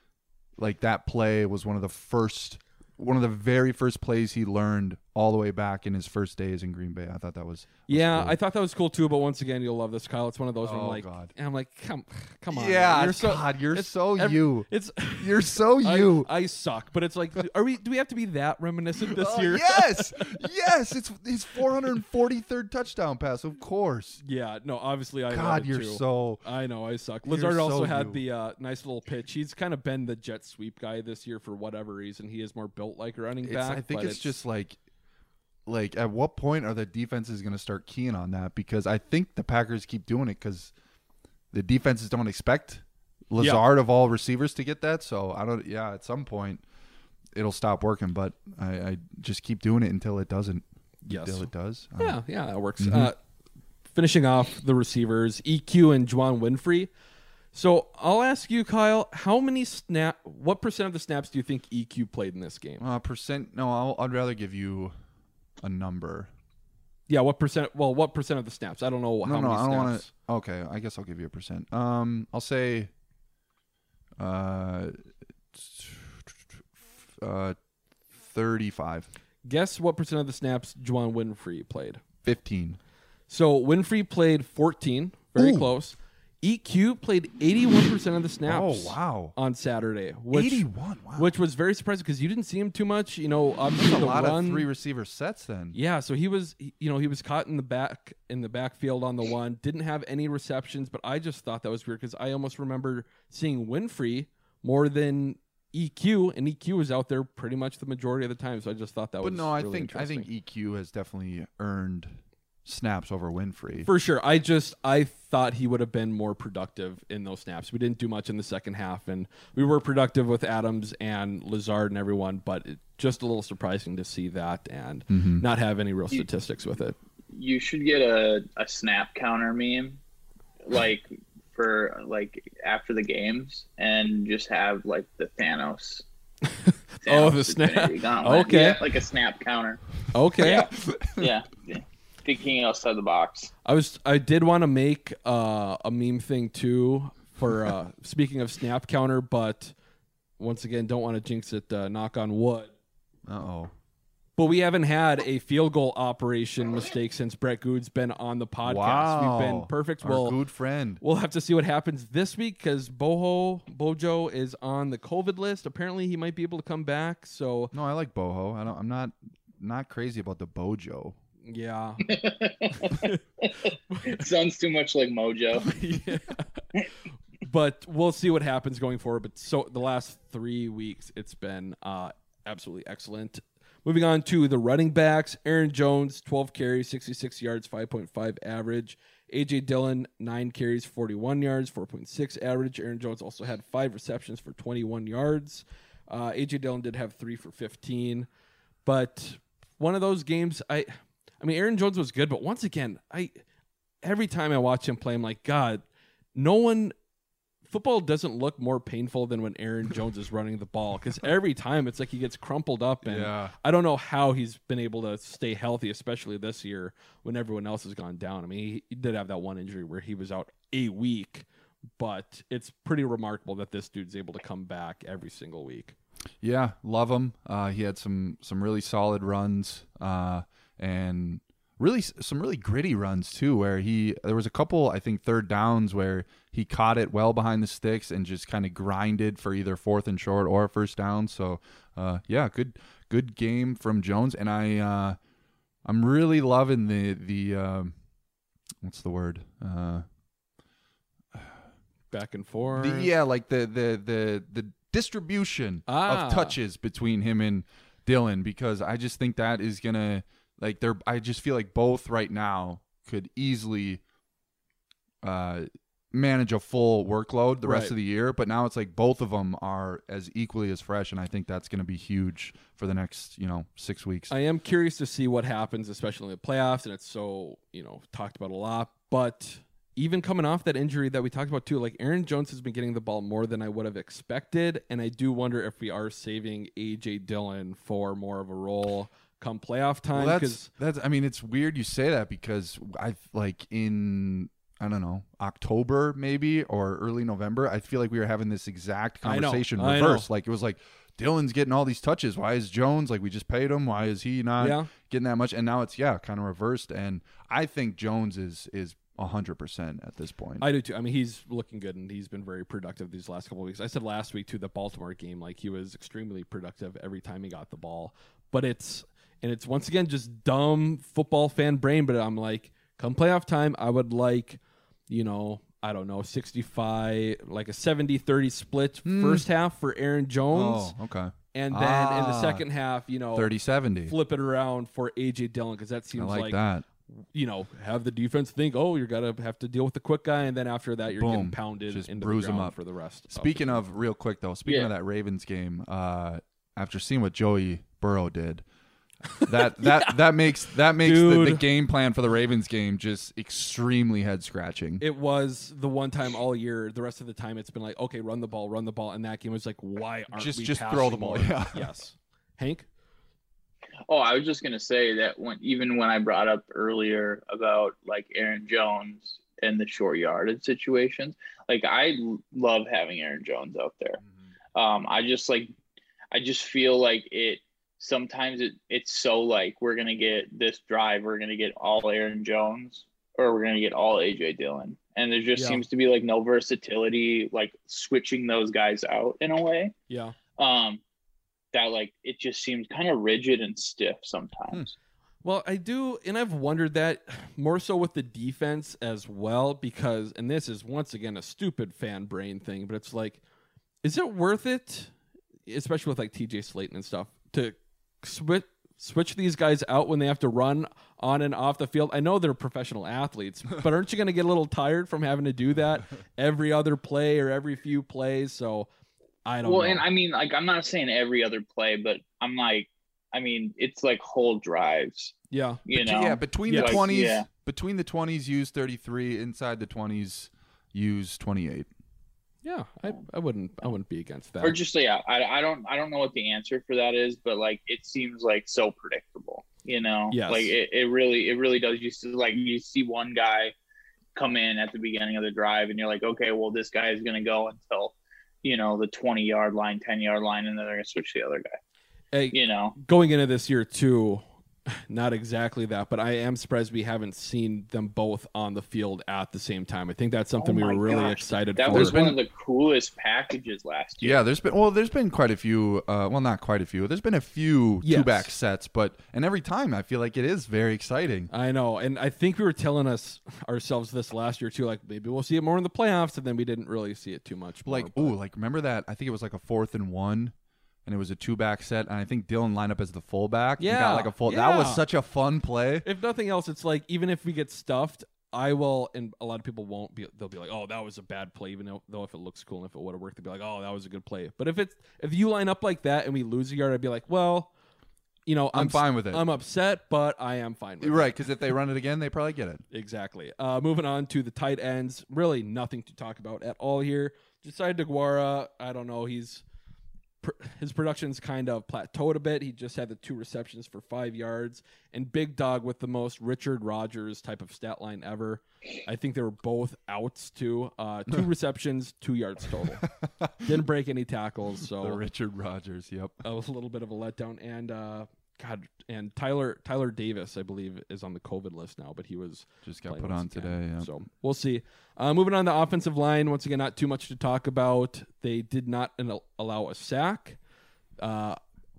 like that play was one of the first, one of the very first plays he learned all the way back in his first days in Green Bay. I thought that was, was Yeah, cool. I thought that was cool too. But once again, you'll love this, Kyle. It's one of those where I'm Oh, like, God. and I'm like, come, come on, Yeah, man. you're so, God, you're it's so ev- you. It's You're so I- you. I, suck, but it's like, are we? Do we have to be that reminiscent this Oh, year? yes, yes, it's his four hundred forty-third touchdown pass. Of course. Yeah, no, obviously I love God, it you're too. so. I know I suck. You're Lazard also so had you. the uh, nice little pitch. He's kind of been the jet sweep guy this year for whatever reason. He is more built like a running It's, back. I think but it's, just like, like at what point are the defenses going to start keying on that? Because I think the Packers keep doing it because the defenses don't expect Lazard of all receivers to get that. So I don't. Yeah, at some point it'll stop working. But I, I just keep doing it until it doesn't. Yes. Until it does. Um, yeah, yeah, that works. Mhm. Uh, finishing off the receivers, E Q and Juwan Winfrey. So I'll ask you, Kyle, how many snap? What percent of the snaps do you think E Q played in this game? Uh, percent? No, I'll, I'd rather give you a number. Yeah, what percent? Well, what percent of the snaps? I don't know how no, no, many I don't snaps. want to. Okay, I guess I'll give you a percent. Um, I'll say, uh, uh, thirty-five. Guess what percent of the snaps Juwan Winfrey played? Fifteen. So Winfrey played fourteen, very Ooh. close. E Q played eighty-one percent of the snaps. Oh, wow. On Saturday, which, eighty-one, wow. which was very surprising because you didn't see him too much. You know, obviously That's a the lot run, of three receiver sets then. Yeah, so he was, he- you know, he was caught in the back in the backfield on the one. Didn't have any receptions, but I just thought that was weird because I almost remember seeing Winfrey more than E Q, and E Q was out there pretty much the majority of the time. So I just thought that But was. no, I really think I think interesting. E Q has definitely earned snaps over Winfrey. For sure. I just I thought he would have been more productive in those snaps. We didn't do much in the second half, and we were productive with Adams and Lazard and everyone, but it, just a little surprising to see that and Mhm. not have any real statistics with it. You should get a, a snap counter meme, like for like after the games, and just have like the Thanos. Oh, the Thanos snap. Infinity Gauntlet. Okay. Yeah, like a snap counter. Okay. Yeah. yeah. yeah. Thinking outside the box. I was I did want to make uh, a meme thing too for uh, speaking of snap counter, but once again, don't want to jinx it. Uh, knock on wood. Uh oh. But we haven't had a field goal operation mistake since Brett Good's been on the podcast. Wow. We've been perfect. Our Well, good friend. We'll have to see what happens this week because Boho Bojo is on the COVID list. Apparently, he might be able to come back. So No, I like Boho. I don't. I'm not not crazy about the Bojo. yeah. Sounds too much like Mojo. Yeah. But we'll see what happens going forward. But so the last three weeks, it's been uh, absolutely excellent. Moving on to the running backs, Aaron Jones, twelve carries, sixty-six yards, five point five average. A J Dillon, nine carries, forty-one yards, four point six average. Aaron Jones also had five receptions for twenty-one yards. Uh, A J Dillon did have three for fifteen. But one of those games, I I mean, Aaron Jones was good, but once again, I every time I watch him play, I'm like, God, no one... Football doesn't look more painful than when Aaron Jones is running the ball, because every time it's like he gets crumpled up, and Yeah. I don't know how he's been able to stay healthy, especially this year when everyone else has gone down. I mean, he, he did have that one injury where he was out a week, but it's pretty remarkable that this dude's able to come back every single week. Yeah, love him. Uh, he had some some really solid runs, uh, and really some really gritty runs too, where he there was a couple, I think, third downs where he caught it well behind the sticks and just kind of grinded for either fourth and short or first down. So uh, yeah, good good game from Jones, and I uh, I'm really loving the the uh, what's the word uh, back and forth. the, yeah, like the the the the distribution Ah. of touches between him and Dylan, because I just think that is gonna. Like they're, I just feel like both right now could easily uh, manage a full workload the rest Right. of the year. But now it's like both of them are as equally as fresh, and I think that's going to be huge for the next, you know, six weeks. I am curious to see what happens, especially in the playoffs, and it's so, you know, talked about a lot. But even coming off that injury that we talked about too, like Aaron Jones has been getting the ball more than I would have expected, and I do wonder if we are saving A J Dillon for more of a role come playoff time. Well, Because that's, that's, I mean, it's weird you say that, because I like in, I don't know, October maybe or early November, I feel like we were having this exact I know, conversation I know. reversed. Like it was like, Dylan's getting all these touches. Why is Jones, like we just paid him? Why is he not Yeah. getting that much? And now it's, yeah, kind of reversed. And I think Jones is, is one hundred percent at this point. I do too. I mean, he's looking good, and he's been very productive these last couple of weeks. I said last week too, the Baltimore game, like he was extremely productive every time he got the ball. But it's and it's once again just dumb football fan brain. But I'm like, come playoff time, I would like, you know, I don't know, sixty-five, like a seventy thirty split first half for Aaron Jones. Oh, okay. And then in the Ah. second half, you know, thirty seventy. flip it around for A J Dillon, because that I seems like, like that. you know, have the defense think, oh, you're gonna have to deal with the quick guy, and then after that, you're Boom. getting pounded Just into bruise the him ground up. for the rest. Speaking of, of, real quick though, speaking Yeah. of that Ravens game, uh, after seeing what Joey Burrow did, that that that makes that makes the, the Dude. game plan for the Ravens game just extremely head scratching. it was the one time all year. The rest of the time, it's been like, okay, run the ball, run the ball, and that game was like, why aren't Just- we just passing throw the ball, more? yeah. Yes, Hank. Oh, I was just gonna say that when even when I brought up earlier about like Aaron Jones and the short yardage situations, like I l- love having Aaron Jones out there. Um, I just like, I just feel like it. Sometimes it it's so like we're gonna get this drive, we're gonna get all Aaron Jones, or we're gonna get all A J Dillon, and there just Yeah. seems to be like no versatility, like switching those guys out in a way. Yeah. Um, that like it just seems kind of rigid and stiff sometimes. Well, I do, and I've wondered that more so with the defense as well, because, and this is once again a stupid fan brain thing, but it's like, is it worth it, especially with like T J Slayton and stuff, to switch switch these guys out when they have to run on and off the field? I know they're professional athletes, but aren't you going to get a little tired from having to do that every other play or every few plays? So I don't Well, know. and I mean, like, I'm not saying every other play, but I'm like, I mean, it's like whole drives, yeah. you Bet- know? yeah, between Yes. the twenties, Yeah. between the twenties, use thirty-three. Inside the twenties, use twenty-eight. Yeah, I, I wouldn't I wouldn't be against that. Or just, yeah, I, I don't, I don't know what the answer for that is, but like, it seems like so predictable, you know? Yes. Like it, it really, it really does. You see, like, you see one guy come in at the beginning of the drive and you're like, okay, well, this guy is going to go until, you know, the twenty yard line, ten yard line, and then they're going to switch to the other guy, Hey, you know? going into this year too, not exactly that, but I am surprised we haven't seen them both on the field at the same time. I think that's something Oh we my were really gosh, excited That for. was one of the coolest packages last year. Yeah, there's been well, there's been quite a few. Uh, well, not quite a few. There's been a few Yes. two back sets, but and every time I feel like it is very exciting. I know, and I think we were telling us ourselves this last year too, like maybe we'll see it more in the playoffs, and then we didn't really see it too much. More, Like, but- ooh, like remember that? I think it was like a fourth and one and it was a two-back set, and I think Dylan lined up as the fullback. Yeah, and got like a full. yeah. That was such a fun play. If nothing else, it's like even if we get stuffed, I will, and a lot of people won't be. They'll be like, "Oh, that was a bad play," even though, though if it looks cool and if it would have worked, they'll be like, "Oh, that was a good play." But if it's if you line up like that and we lose a yard, I'd be like, "Well, you know, I'm I'm fine with it. I'm upset, but I am fine with You're it." right, because if they run it again, they probably get it. Exactly. Uh, moving on to the tight ends. Really nothing to talk about at all here. Josiah DeGuara, I don't know. He's pr- his production's kind of plateaued a bit. He just had the two receptions for five yards. And Big Dog with the most Richard Rodgers type of stat line ever. I think they were both outs too. Uh, two receptions, two yards total. Didn't break any tackles. So The Richard Rodgers, yep. That was a little bit of a letdown. And uh, God, and Tyler Tyler Davis, I believe, is on the COVID list now, but he was Just got playing put once on again. today, yeah. So we'll see. Uh, moving on to the offensive line, once again, not too much to talk about. They did not an- allow a sack. Uh,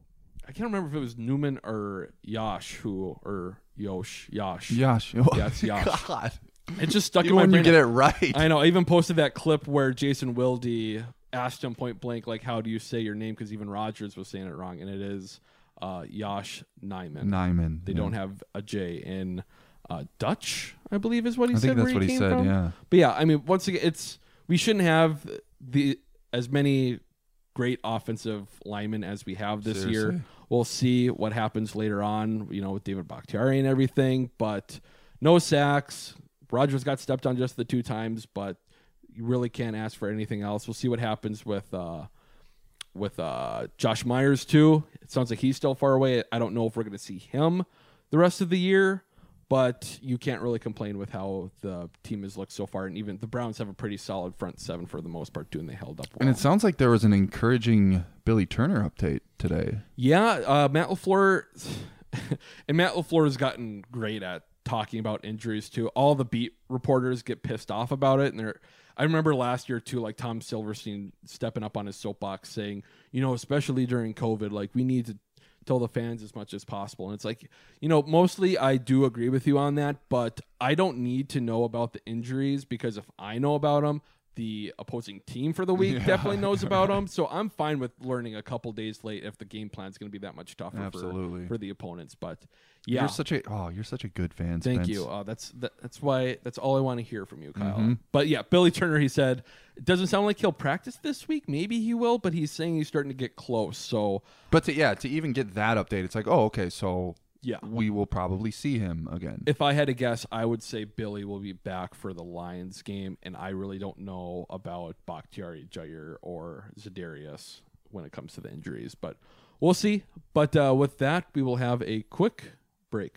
I can't remember if it was Newman or Yash who or Yosh Yash. Yash. Yeah, it's Yash. God. It just stuck Even in my when you brain. get it right. I know. I even posted that clip where Jason Wilde asked him point blank, like, "How do you say your name?" Because even Rodgers was saying it wrong, and it is uh, Yash Nyman. Nyman. They yeah. don't have a J in uh, Dutch, I believe, is what he I said. think that's where what he came said, from. yeah. But yeah, I mean, once again, it's we shouldn't have the as many great offensive linemen as we have this Seriously. year. We'll see what happens later on, you know, with David Bakhtiari and everything. But no sacks. Rodgers got stepped on just the two times, but you really can't ask for anything else. We'll see what happens with uh, with uh, Josh Myers too. It sounds like he's still far away. I don't know if we're going to see him the rest of the year, but you can't really complain with how the team has looked so far. And even the Browns have a pretty solid front seven for the most part too, and they held up well. And it sounds like there was an encouraging Billy Turner update today. Yeah, uh, Matt LaFleur, and Matt LaFleur has gotten great at talking about injuries too. All the beat reporters get pissed off about it, and they're. I remember last year too, like Tom Silverstein stepping up on his soapbox saying, you know, especially during COVID, like we need to tell the fans as much as possible. And it's like, you know, mostly I do agree with you on that, but I don't need to know about the injuries because if I know about them, the opposing team for the week Yeah. definitely knows about them. So I'm fine with learning a couple days late if the game plan is going to be that much tougher Absolutely. For, for the opponents. But yeah, You're such a oh, you're such a good fan. thank Spence. you. Uh, that's that, that's why that's all I want to hear from you, Kyle. Mhm. But yeah, Billy Turner, he said it doesn't sound like he'll practice this week. Maybe he will, but he's saying he's starting to get close. So But to, yeah, to even get that update, it's like, oh, okay, so yeah, we will probably see him again. if I had to guess, I would say Billy will be back for the Lions game, and I really don't know about Bakhtiari, Jair, or Zadarius when it comes to the injuries, but we'll see. But uh, with that, we will have a quick break.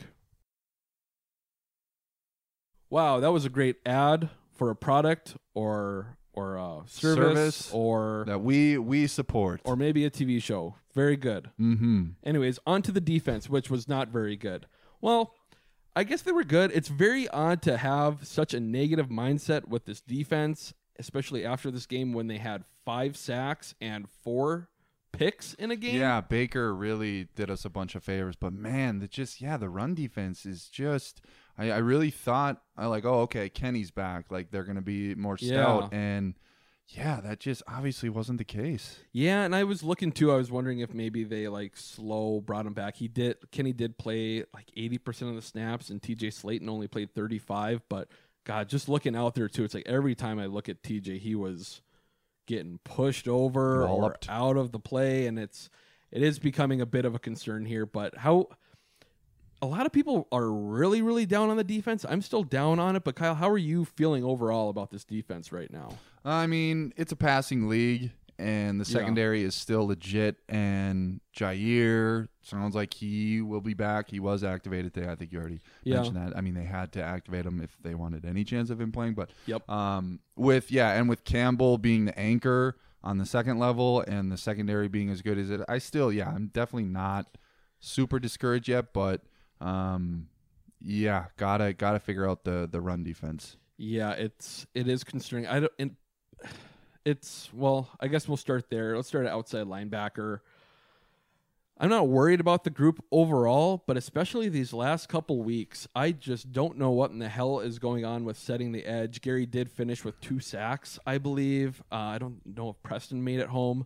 Wow, that was a great ad for a product or or a service, Service or that we we support, or maybe a T V show. Very good. Mm-hmm. Anyways, on to the defense, which was not very good. Well, I guess they were good. It's very odd to have such a negative mindset with this defense, especially after this game when they had five sacks and four picks in a game. Yeah, Baker really did us a bunch of favors, but man, the just yeah, the run defense is just. I, I really thought I like, oh, okay, Kenny's back. Like they're gonna be more stout, Yeah. and yeah, that just obviously wasn't the case. Yeah, and I was looking too. I was wondering if maybe they like slow brought him back. He did. Kenny did play like eighty percent of the snaps, and T J Slayton only played thirty-five. But God, just looking out there too, it's like every time I look at T J, he was getting pushed over Walloped. or out of the play, and it's it is becoming a bit of a concern here. But how a lot of people are really, really down on the defense. I'm still down on it. But Kyle, how are you feeling overall about this defense right now? I mean, it's a passing league, and the Yeah. secondary is still legit. And Jair sounds like he will be back. He was activated today. I think you already Yeah. mentioned that. I mean, they had to activate him if they wanted any chance of him playing. But Yep. um, with yeah, and with Campbell being the anchor on the second level, and the secondary being as good as it, I still yeah, I'm definitely not super discouraged yet. But um, yeah, gotta gotta figure out the the run defense. Yeah, it's it is concerning. I don't. It, it's well, I guess we'll start there. Let's start at outside linebacker. I'm not worried about the group overall, but especially these last couple weeks, I just don't know what in the hell is going on with setting the edge. Gary did finish with two sacks, I believe. Uh, I don't know if Preston made it home,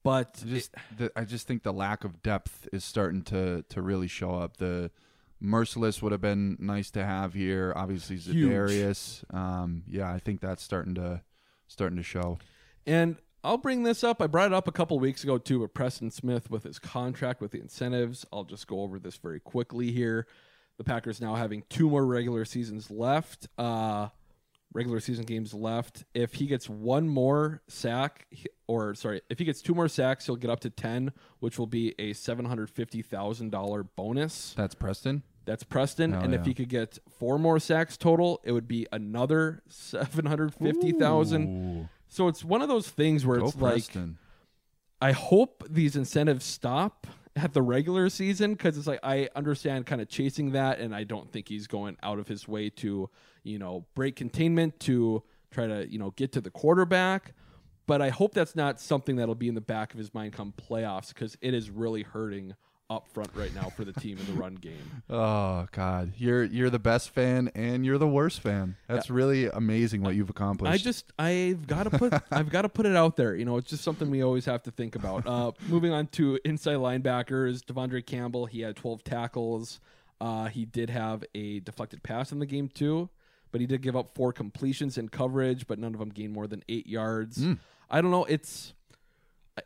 But I just, the, I just think the lack of depth is starting to to really show up. The Merciless would have been nice to have here. Obviously, Za'Darius. Um, yeah, I think that's starting to starting to show. And I'll bring this up. I brought it up a couple weeks ago too, with Preston Smith with his contract with the incentives. I'll just go over this very quickly here. The Packers now having two more regular seasons left, uh, regular season games left. If he gets one more sack, or sorry, if he gets two more sacks, he'll get up to ten, which will be a seven hundred fifty thousand dollars bonus. That's Preston? That's Preston. Hell and yeah. if he could get four more sacks total, it would be another seven hundred fifty thousand dollars. So it's one of those things where Go it's Preston. like, I hope these incentives stop at the regular season, because it's like, I understand kind of chasing that, and I don't think he's going out of his way to, you know, break containment to try to, you know, get to the quarterback. But I hope that's not something that'll be in the back of his mind come playoffs, because it is really hurting up front right now for the team in the run game. Oh God, you're you're the best fan and you're the worst fan. That's yeah. really amazing what you've accomplished. I just I've got to put I've got to put it out there. You know, it's just something we always have to think about. Uh, moving on to inside linebackers, Devondre Campbell. He had twelve tackles. Uh, he did have a deflected pass in the game too, but he did give up four completions in coverage, but none of them gained more than eight yards. Mm. I don't know. It's. I,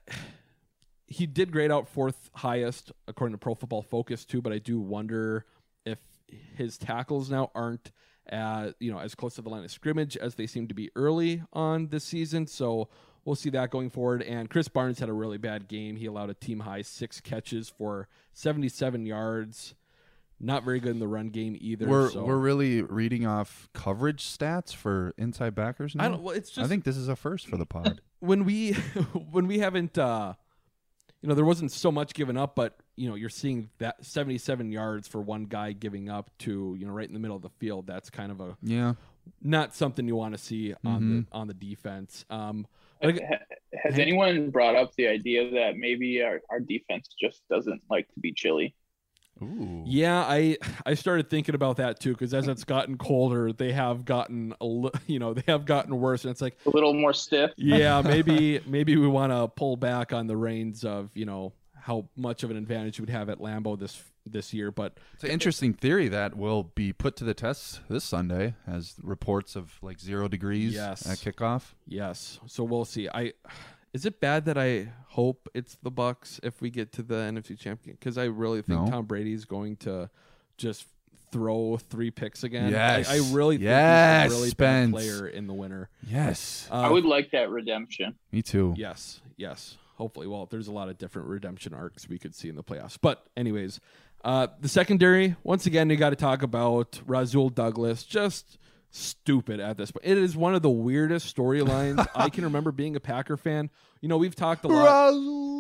He did grade out fourth highest according to Pro Football Focus too, but I do wonder if his tackles now aren't as, you know, as close to the line of scrimmage as they seem to be early on this season. So we'll see that going forward. And Chris Barnes had a really bad game. He allowed a team high six catches for seventy-seven yards. Not very good in the run game either. We're so. we're really reading off coverage stats for inside backers now. I don't. Well, it's just. I think this is a first for the pod. When we when we haven't. Uh, You know, there wasn't so much given up, but, you know, you're seeing that seventy-seven yards for one guy giving up to, you know, right in the middle of the field. That's kind of a yeah, not something you want to see on mm-hmm. the on the defense. Um, has has anyone brought up the idea that maybe our, our defense just doesn't like to be chilly? Ooh. Yeah, I I started thinking about that too, because as it's gotten colder, they have gotten a li- you know they have gotten worse, and it's like a little more stiff. Yeah, maybe maybe we want to pull back on the reins of you know how much of an advantage we'd have at Lambeau this this year. But it's an interesting theory that will be put to the test this Sunday, as reports of like zero degrees yes. at kickoff. Yes, so we'll see. I. Is it bad that I hope it's the Bucs if we get to the N F C Championship? Because I really think no. Tom Brady's going to just throw three picks again. Yes. I, I really think yes, he's a really Spence. bad player in the winter. Yes. Uh, I would like that redemption. Me too. Yes, yes. Hopefully. Well, there's a lot of different redemption arcs we could see in the playoffs. But anyways, uh, the secondary, once again, you got to talk about Rasul Douglas. Just... stupid at this point. It is one of the weirdest storylines I can remember being a Packer fan. You know, we've talked a lot.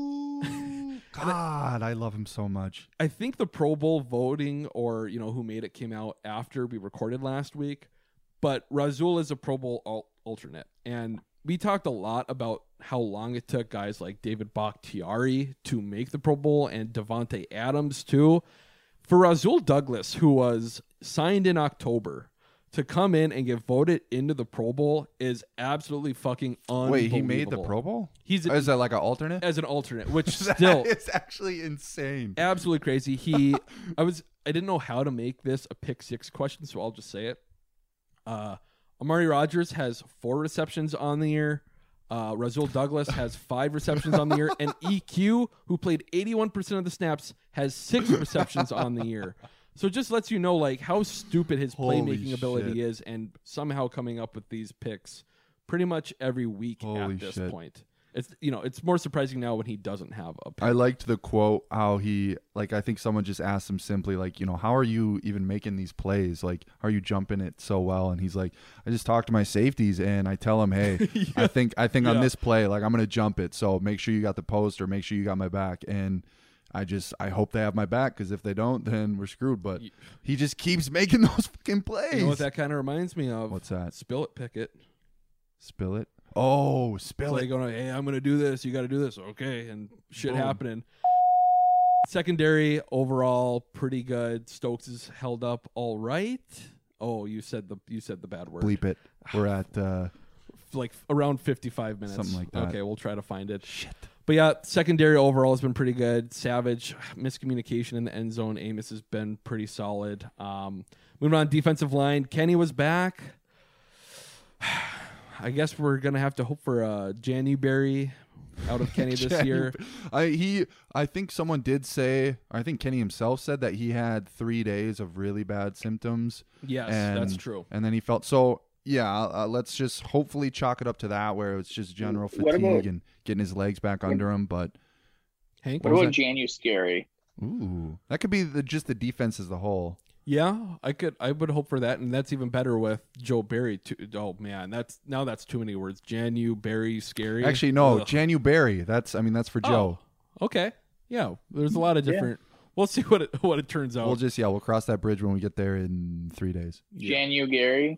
God, I love him so much. I think the Pro Bowl voting, or you know, who made it, came out after we recorded last week. But Rasul is a Pro Bowl al- alternate, and we talked a lot about how long it took guys like David Bakhtiari to make the Pro Bowl, and Devontae Adams too. For Rasul Douglas, who was signed in October, to come in and get voted into the Pro Bowl is absolutely fucking unbelievable. Wait, he made the Pro Bowl? He's a, is that like an alternate? As an alternate, which still is actually insane. Absolutely crazy. He, I was, I didn't know how to make this a pick six question, so I'll just say it. Uh, Amari Rodgers has four receptions on the year. Uh, Rasul Douglas has five receptions on the year, and E Q, who played eighty-one percent of the snaps, has six receptions on the year. So it just lets you know like how stupid his Holy playmaking ability shit. is, and somehow coming up with these picks pretty much every week Holy at this shit. point. It's you know it's more surprising now when he doesn't have a pick. I liked the quote how he like I think someone just asked him simply like, you know, how are you even making these plays? Like, how are you jumping it so well? And he's like, I just talk to my safeties and I tell them, hey, yeah. I think I think yeah. on this play, like I'm gonna jump it. So make sure you got the post or make sure you got my back. And I just I hope they have my back, because if they don't, then we're screwed. But he just keeps making those fucking plays. You know what that kind of reminds me of? What's that? Spill it, Pickett. Spill it. Oh, spill Play it. Going, hey, I'm going to do this. You got to do this. Okay. And shit Boom. happening. Secondary, overall, pretty good. Stokes is held up all right. Oh, you said the you said the bad word. Bleep it. We're at uh, like around fifty-five minutes. Something like that. Okay, we'll try to find it. Shit. But yeah, secondary overall has been pretty good. Savage, miscommunication in the end zone. Amos has been pretty solid. Um, moving on, defensive line. Kenny was back. I guess we're gonna have to hope for uh, January out of Kenny this Janu- year. I he I think someone did say, or I think Kenny himself said that he had three days of really bad symptoms. Yes, and, that's true. And then he felt so. Yeah, uh, let's just hopefully chalk it up to that, where it's just general What fatigue about- and getting his legs back under him. But Hank, What was about that? Janu Scary? Ooh, that could be the just the defense as the whole. Yeah, I could. I would hope for that, and that's even better with Joe Barry. Too. Oh man, that's now that's too many words. Janu Barry, Scary. Actually, no, Ugh. Janu Barry. That's I mean that's for Joe. Oh, okay. Yeah, there's a lot of Yeah. different. We'll see what it what it turns out. We'll just yeah we'll cross that bridge when we get there in three days. Janu Gary.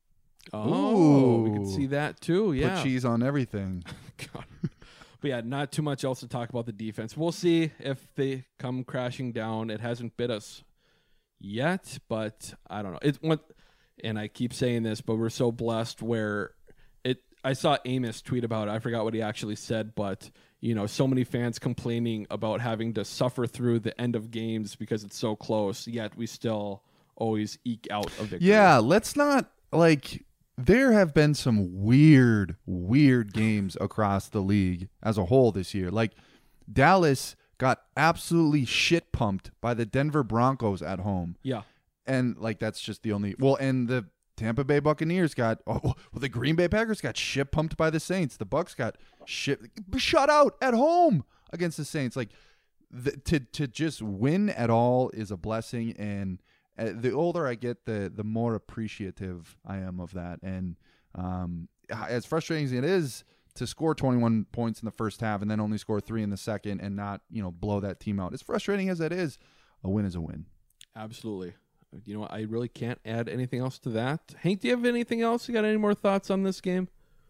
Oh, we Ooh. could see that too. Yeah. Put cheese on everything. God. But yeah, not too much else to talk about the defense. We'll see if they come crashing down. It hasn't bit us yet, but I don't know. It's what, and I keep saying this, but we're so blessed where it. I saw Amos tweet about it. I forgot what he actually said, but you know, so many fans complaining about having to suffer through the end of games because it's so close. Yet we still always eke out a victory. Yeah, let's not like. There have been some weird, weird games across the league as a whole this year. Like Dallas got absolutely shit pumped by the Denver Broncos at home. Yeah. And like that's just the only well, and the Tampa Bay Buccaneers got oh well the Green Bay Packers got shit pumped by the Saints. The Bucks got shit shut out at home against the Saints. Like the, to to just win at all is a blessing, and uh, the older I get, the the more appreciative I am of that. And um, as frustrating as it is to score twenty-one points in the first half and then only score three in the second and not, you know, blow that team out, as frustrating as that is, a win is a win. Absolutely. You know what? I really can't add anything else to that. Hank, do you have anything else? You got any more thoughts on this game?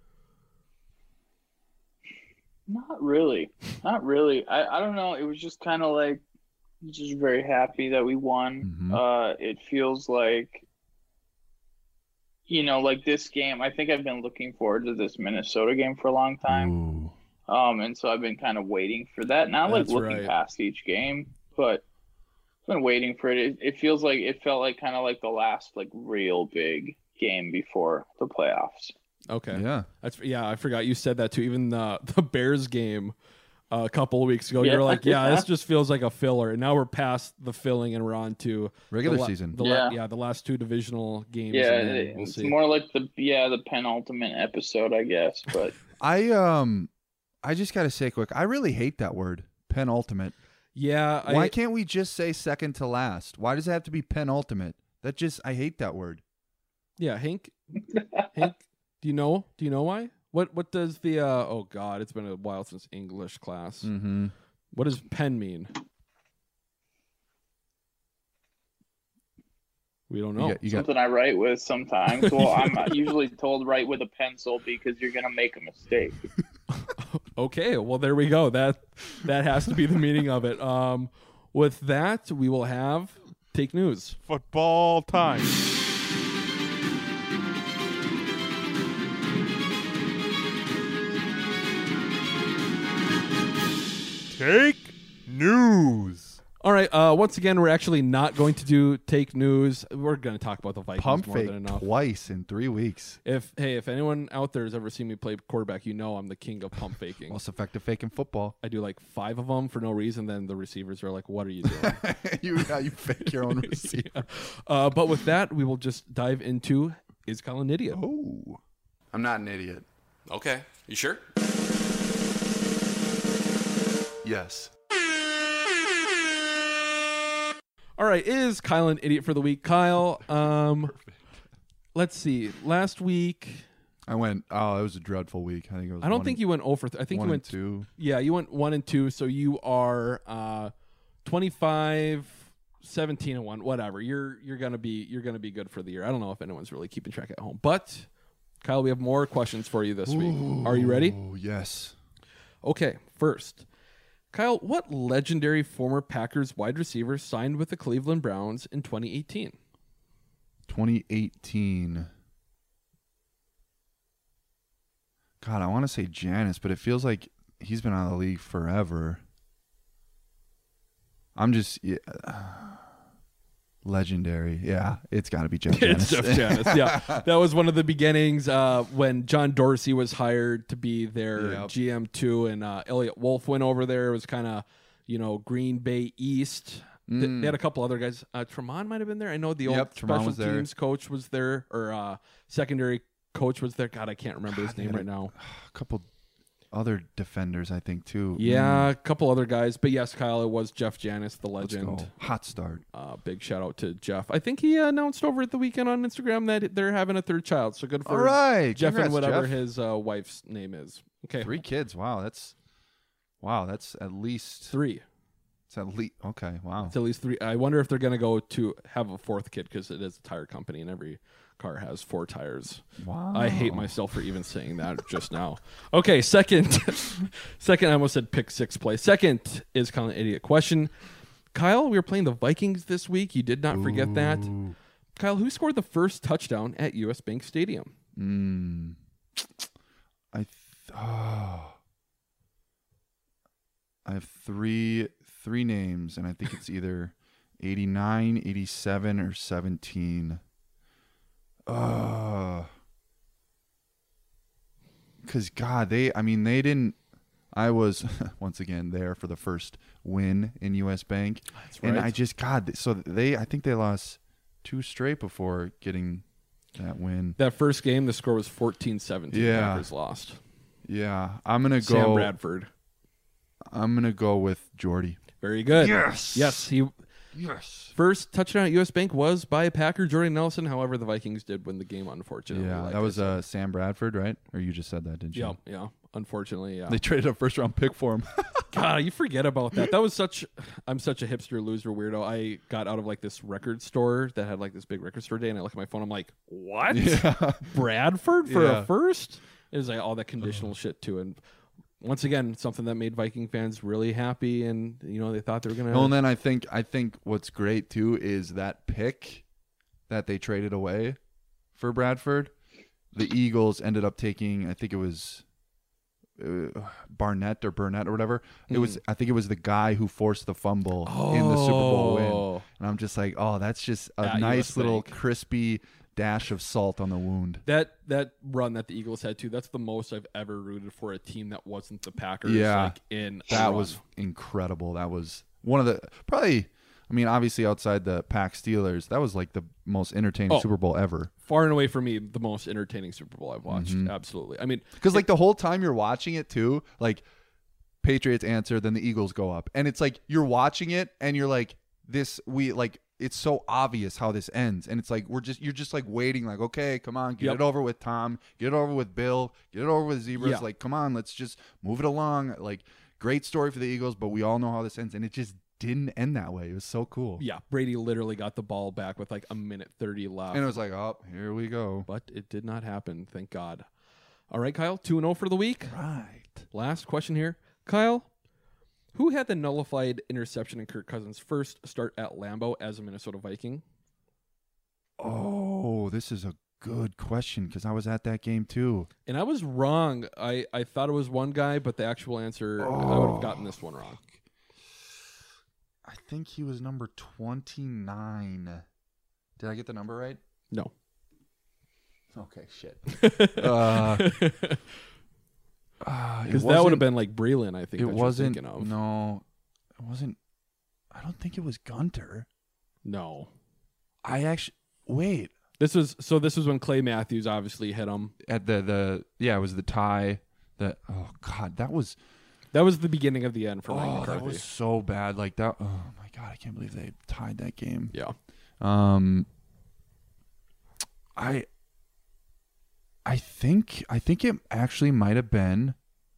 Not really. Not really. I, I don't know. It was just kind of like, just very happy that we won. Mhm. Uh, it feels like, you know, like this game, I think I've been looking forward to this Minnesota game for a long time. Ooh. Um, and so I've been kind of waiting for that. Not like That's looking right. past each game, but I've been waiting for it. It, it feels like it felt like kind of like the last like real big game before the playoffs. Okay. Yeah. That's yeah, I forgot you said that too. Even the the Bears game uh, a couple of weeks ago, you Yeah. were like, yeah, this just feels like a filler. And now we're past the filling and we're on to Regular the la- season. The la- Yeah. yeah, the last two divisional games. Yeah, and then it- we'll it's see. more like the yeah the penultimate episode, I guess. But I um I just gotta say quick, I really hate that word, penultimate. Yeah, I, Why can't we just say second to last? Why does it have to be penultimate? That just I hate that word. yeah, Hank. Hank, do you know? Do you know why? What What does the? Uh, oh God, it's been a while since English class. Mm-hmm. What does pen mean? We don't know. You got, you got something I write with sometimes. Well, I'm usually told write with a pencil because you're gonna make a mistake. Okay, well there we go. That that has to be the meaning of it. Um, with that, we will have take news. Football time. Take news. All right. Uh, once again, we're actually not going to do take news. We're going to talk about the Vikings pump more fake than enough. twice in three weeks. If hey, if anyone out there has ever seen me play quarterback, you know I'm the king of pump faking. Most effective fake in football. I do like five of them for no reason. Then the receivers are like, "What are you doing?" you yeah, you fake your own receiver. Yeah. uh, but with that, we will just dive into is Kyle an idiot? Oh, I'm not an idiot. Okay. You sure? Yes. All right, is Kyle an idiot for the week? Kyle, um, let's see. Last week, I went. Oh, it was a dreadful week. I think it was. I don't one think and, you went over. Th- I think one you went and two. Yeah, you went one and two. So you are uh, twenty-five, seventeen and one. Whatever. You're you're gonna be you're gonna be good for the year. I don't know if anyone's really keeping track at home, but Kyle, we have more questions for you this week. Are you ready? Oh yes. Okay. First, Kyle, what legendary former Packers wide receiver signed with the Cleveland Browns in twenty eighteen? twenty eighteen. God, I want to say Janice, but it feels like he's been out of the league forever. I'm just yeah, legendary. Yeah, it's got to be Jeff Janis. It's Jeff Janis. Yeah, that was one of the beginnings uh, when John Dorsey was hired to be their Yep. G M too, and uh, Elliot Wolf went over there. It was kind of, you know, Green Bay East. Th- Mm. They had a couple other guys. Uh, Tremont might have been there. I know the old Yep, Tremont special was there. teams coach was there, or uh, secondary coach was there. God, I can't remember his God, they name had right now. A couple other defenders, I think, too. Yeah, Mm. a couple other guys. But yes, Kyle, it was Jeff Janis, the Let's legend. go. Hot start. Uh, big shout out to Jeff. I think he announced over at the weekend on Instagram that they're having a third child. So good for All right, Jeff and congrats, whatever Jeff. his uh, wife's name is. Okay, Three kids. Wow, that's wow. That's at least three. It's at least okay. Wow. It's at least three. I wonder if they're going to go to have a fourth kid because it is a tire company and every car has four tires. Wow. I hate myself for even saying that just now. Okay, second. second, I almost said pick six play. Second is kind of an idiot question. Kyle, we were playing the Vikings this week. You did not forget that. Kyle, who scored the first touchdown at U S Bank Stadium? Mm. I th- oh. I have three three names, and I think it's either eighty-nine, eighty-seven, or seventeen. Uh, because, God, they, I mean, they didn't, I was, once again, there for the first win in U S Bank. That's And right. I just, God, so they, I think they lost two straight before getting that win. That first game, the score was fourteen seventeen. Yeah. Packers lost. Yeah. I'm going to Sam go. Bradford. I'm going to go with Jordy. Very good. Yes. Yes. He Yes. first touchdown at U S Bank was by a Packer, Jordan Nelson. However, the Vikings did win the game, unfortunately. Yeah, like that I was said. uh, Sam Bradford, right? Or you just said that, didn't you? Yeah, yeah. Unfortunately, yeah. They traded a first round pick for him. God, you forget about that. That was such. I'm such a hipster loser weirdo. I got out of like this record store that had like this big record store day, and I look at my phone. I'm like, what? Yeah. Bradford for Yeah. a first? It was like all that conditional shit too, and once again, something that made Viking fans really happy, and you know they thought they were gonna. Well, and then I think I think what's great too is that pick that they traded away for Bradford. The Eagles ended up taking, I think it was uh, Barnett or Burnett or whatever. It was, I think it was the guy who forced the fumble in the Super Bowl win. Oh. And I'm just like, oh, that's just a At nice U S little Bank. crispy dash of salt on the wound. That that run that the Eagles had too. That's the most I've ever rooted for a team that wasn't the Packers. Yeah, like in a that run. was incredible. That was one of the probably. I mean, obviously outside the Pack Steelers, that was like the most entertaining Oh. Super Bowl ever. far and away for me the most entertaining Super Bowl I've watched. Mhm. Absolutely. I mean, Because like the whole time you're watching it too, like Patriots answer, then the Eagles go up, and it's like you're watching it and you're like, this we like. It's so obvious how this ends, and it's like we're just you're just like waiting, like okay, come on, get Yep. it over with Tom, get it over with Bill, get it over with Zebras. Yeah. Like, come on, let's just move it along. Like, great story for the Eagles, but we all know how this ends, and it just didn't end that way. It was so cool. yeah, Brady literally got the ball back with like a minute thirty left. And it was like, oh, here we go. But it did not happen, thank God. All right, Kyle, two and oh for the week. Right. Last question here. Kyle, who had the nullified interception in Kirk Cousins' first start at Lambeau as a Minnesota Viking? Oh, this is a good question because I was at that game too. And I was wrong. I, I thought it was one guy, but the actual answer, I would Oh. have gotten this one wrong. I think he was number twenty-nine. Did I get the number right? No. Okay, shit. uh, uh, it Because that would wasn't- have been like Breland, I think. It that you're wasn't. thinking of. No, it wasn't. I don't think it was Gunter. No. I actually wait This was so. This was when Clay Matthews obviously hit him. at the the yeah. It was the tie. That oh god, that was That was the beginning of the end for Mike oh McCarthy. that was so bad. Like that. Oh my god, I can't believe they tied that game. Yeah. Um. I. I think I think it actually might have been.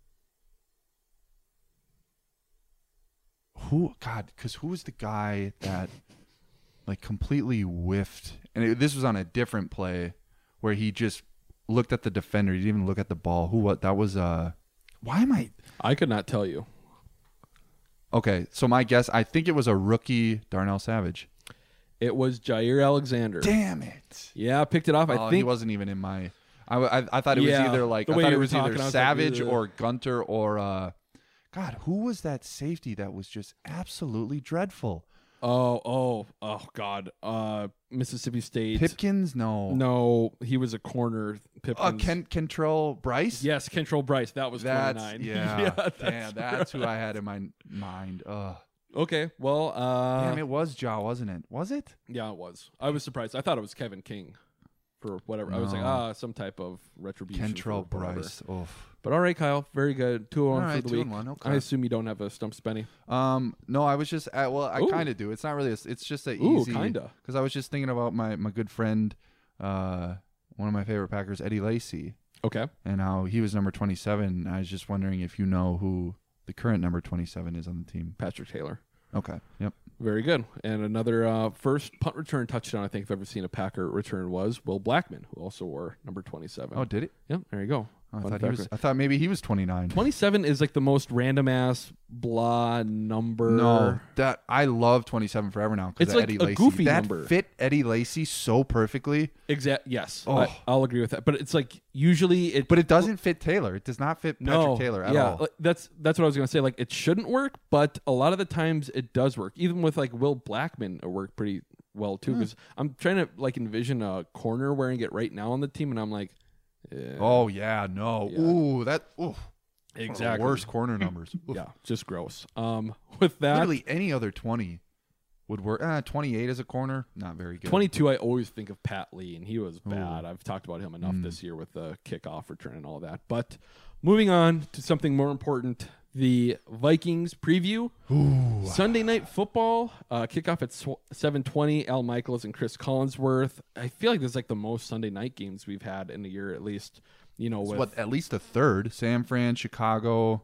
Who God? Because who was the guy that, like, completely whiffed? And it, this was on a different play, where he just looked at the defender. He didn't even look at the ball. Who? What? That was. Uh. Why am I? I could not tell you. Okay, so my guess. I think it was a rookie, Darnell Savage. It was Jair Alexander. Damn it! Yeah, I picked it off. I Oh, think he wasn't even in my. I, I, I thought it was Yeah, either like the I way thought you it were was talking, either I was like, Savage ugh. or Gunter or uh God, who was that safety that was just absolutely dreadful? Oh, oh, oh, God. Uh, Mississippi State. Pipkins? No. No, he was a corner. Pipkins. Uh, Ken, Kentrell Bryce? Yes, Kentrell Bryce. That was that's, twenty-nine. Yeah, yeah that's, damn, that's who I had in my mind. Ugh. Okay, well. Uh, damn, it was Ja, wasn't it? Was it? Yeah, it was. I was surprised. I thought it was Kevin King. For whatever, no. I was like, ah, some type of retribution. Kentrell Bryce. Oof. But all right, Kyle, very good. Two on right, for the two week. and one. Okay. I assume you don't have a stump spenny. Um, no, I was just at, well, I kind of do. It's not really. A, it's just a Ooh, easy. Kinda. Because I was just thinking about my my good friend, uh, one of my favorite Packers, Eddie Lacy. Okay. And how he was number twenty-seven. I was just wondering if you know who the current number twenty-seven is on the team. Patrick Taylor. Okay. Yep. Very good. And another uh, first punt return touchdown I think I've ever seen a Packer return was Will Blackman, who also wore number twenty-seven. Oh, did it? Yep. There you go. Oh, I thought he was. I thought maybe he was twenty-nine. twenty-seven is like the most random ass blah number. No, that I love twenty-seven forever now. It's like Eddie a Lacy. goofy that number. Fit Eddie Lacy so perfectly. Exact. Yes. Oh. I, I'll agree with that. But it's like usually it. But it doesn't fit Taylor. It does not fit Patrick no, Taylor at yeah, all. like, that's that's what I was gonna say. Like it shouldn't work, but a lot of the times it does work. Even with like Will Blackman, it worked pretty well too. Because mm. I'm trying to like envision a corner wearing it right now on the team, and I'm like, eh. oh yeah, no, Yeah. ooh that, ooh, exactly worst corner numbers. Yeah, just gross. Um, with that, literally any other twenty would work. Uh, twenty-eight as a corner, not very good. twenty-two, I always think of Pat Lee, and he was bad. Ooh. I've talked about him enough Mm. this year with the kickoff return and all that. But moving on to something more important, the Vikings preview. Ooh. Sunday Night Football, uh, kickoff at sw- seven twenty, Al Michaels and Chris Collinsworth. I feel like this is like the most Sunday night games we've had in a year at least. You know, It's with what, at least a third. San Fran, Chicago,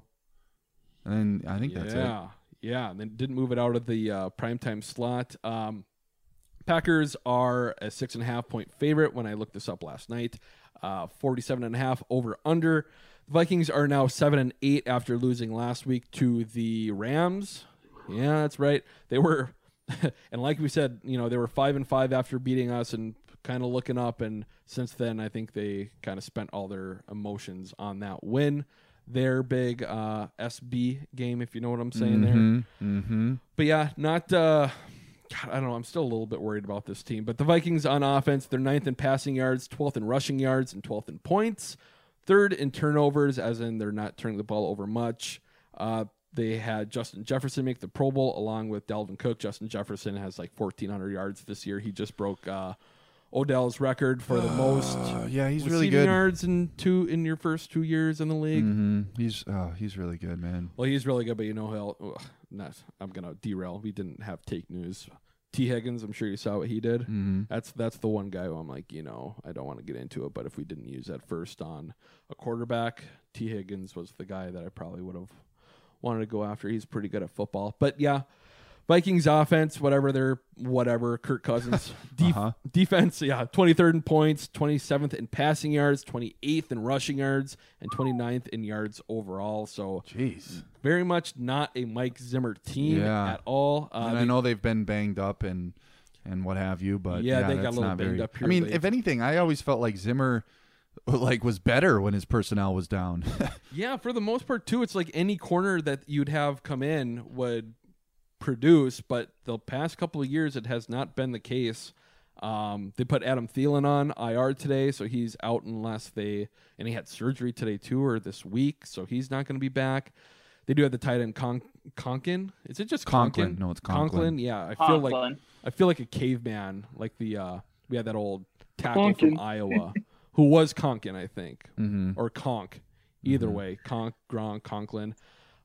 and then I think that's it. Yeah, yeah. And then didn't move it out of the uh, primetime slot. Um, Packers are a six and a half point favorite when I looked this up last night. Uh, forty-seven and a half over under. The Vikings are now seven and eight after losing last week to the Rams. Yeah, that's right. They were, and like we said, you know, they were five and five after beating us and kind of looking up. And since then, I think they kind of spent all their emotions on that win. Their big uh, S B game, if you know what I'm saying mm-hmm, there. Mm-hmm. But yeah, not. Uh, God, I don't know. I'm still a little bit worried about this team. But the Vikings on offense, they're ninth in passing yards, twelfth in rushing yards, and twelfth in points. Third in turnovers, as in they're not turning the ball over much. Uh, they had Justin Jefferson make the Pro Bowl along with Dalvin Cook. Justin Jefferson has like fourteen hundred yards this year. He just broke uh, Odell's record for the uh, most. Yeah, he's really good. Yards in two in your first two years in the league. Mm-hmm. He's oh, he's really good, man. Well, he's really good, but you know he'll. Ugh, not. I'm gonna derail. We didn't have take news. T. Higgins, I'm sure you saw what he did. Mm-hmm. That's that's the one guy who I'm like, you know, I don't want to get into it, but if we didn't use that first on a quarterback, T. Higgins was the guy that I probably would have wanted to go after. He's pretty good at football. But yeah, Vikings offense, whatever they're whatever. Kirk Cousins Def- uh-huh. defense, yeah, twenty-third in points, twenty-seventh in passing yards, twenty-eighth in rushing yards, and twenty-ninth in yards overall. So, jeez, very much not a Mike Zimmer team yeah. at all. Uh, and they, I know they've been banged up and and what have you, but yeah, yeah they that's got a little not banged very, up here I mean, late. if anything, I always felt like Zimmer like was better when his personnel was down. Yeah, for the most part too. It's like any corner that you'd have come in would produce, but the past couple of years it has not been the case. Um, they put Adam Thielen on I R today, so he's out unless they and he had surgery today too, or this week, so he's not going to be back. They do have the tight end Con- Conklin. Is it just Conklin? Conklin? No, it's Conklin. Conklin. Yeah, I feel Conklin. like I feel like a caveman, like the uh, we had that old tackle Conklin. from Iowa who was Conklin, I think, mm-hmm. or Conk. Either mm-hmm. way, Conk, Gronk, Conklin.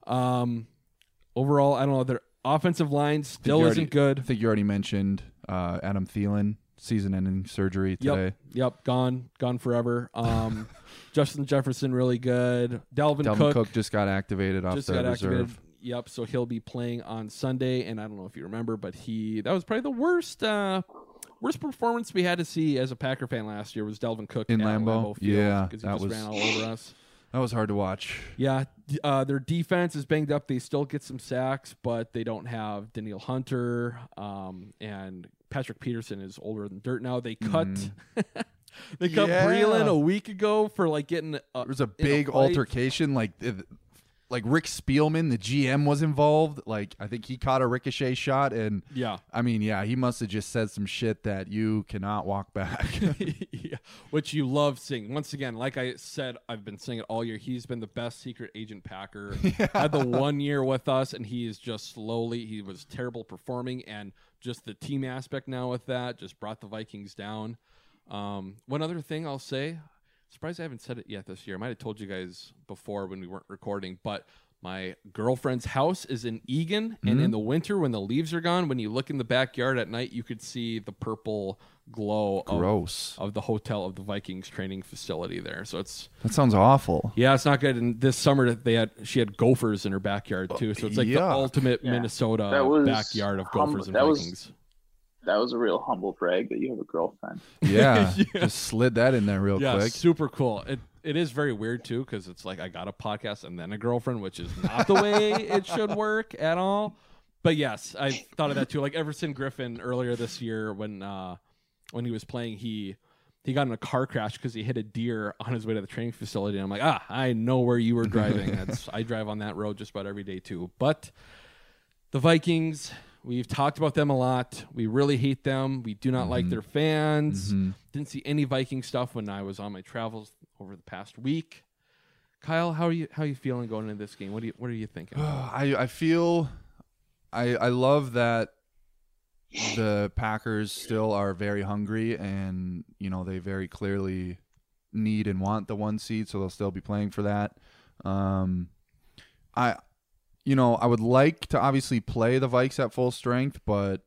Um, overall, I don't know. Their offensive line still already, isn't good. I think you already mentioned uh, Adam Thielen, season-ending surgery today. Yep, yep, gone, gone forever. Um, Justin Jefferson really good. Dalvin, Dalvin Cook, Cook just got activated off just the got reserve. activated. Yep, so he'll be playing on Sunday, and I don't know if you remember, but he that was probably the worst uh, worst performance we had to see as a Packer fan last year was Dalvin Cook in at Lambeau. Lambeau Field, Yeah, because he that just was ran all over us. That was hard to watch. Yeah, uh, their defense is banged up. They still get some sacks, but they don't have Danielle Hunter, um, and Patrick Peterson is older than dirt now. They cut, mm. they cut yeah. Breeland a week ago for like getting. A, there was a big a altercation, like like Rick Spielman, the G M, was involved. Like, I think he caught a ricochet shot, and yeah, I mean, yeah, he must have just said some shit that you cannot walk back. Yeah, which you love seeing. Once again, like I said, I've been saying it all year. He's been the best secret agent Packer. Yeah. Had the one year with us, and he is just slowly. He was terrible performing, and just the team aspect now with that just brought the Vikings down. Um, one other thing I'll say. Surprised I haven't said it yet this year. I might have told you guys before when we weren't recording, but my girlfriend's house is in Eagan, mm-hmm. and in the winter when the leaves are gone, when you look in the backyard at night, you could see the purple glow Gross. Of, of the hotel of the Vikings training facility there. So it's that sounds awful. Yeah, it's not good. And this summer they had she had gophers in her backyard too. So it's like yeah. the ultimate yeah. Minnesota was backyard of gophers hum- and that Vikings. Was, that was a real humble brag that you have a girlfriend. Yeah, yeah. just slid that in there real yeah, quick. Super cool. It it is very weird too because it's like I got a podcast and then a girlfriend, which is not the way it should work at all. But yes, I thought of that too. Like Everson Griffin earlier this year when uh, when he was playing, he he got in a car crash because he hit a deer on his way to the training facility. And I'm like, ah, I know where you were driving. That's I drive on that road just about every day too. But the Vikings. We've talked about them a lot. We really hate them. We do not mm-hmm. like their fans. Mm-hmm. Didn't see any Viking stuff when I was on my travels over the past week. Kyle, how are you? How are you feeling going into this game? What do you? What are you thinking? I I feel, I I love that the Packers still are very hungry, and you know they very clearly need and want the one seed, so they'll still be playing for that. Um, I. You know, I would like to obviously play the Vikes at full strength, but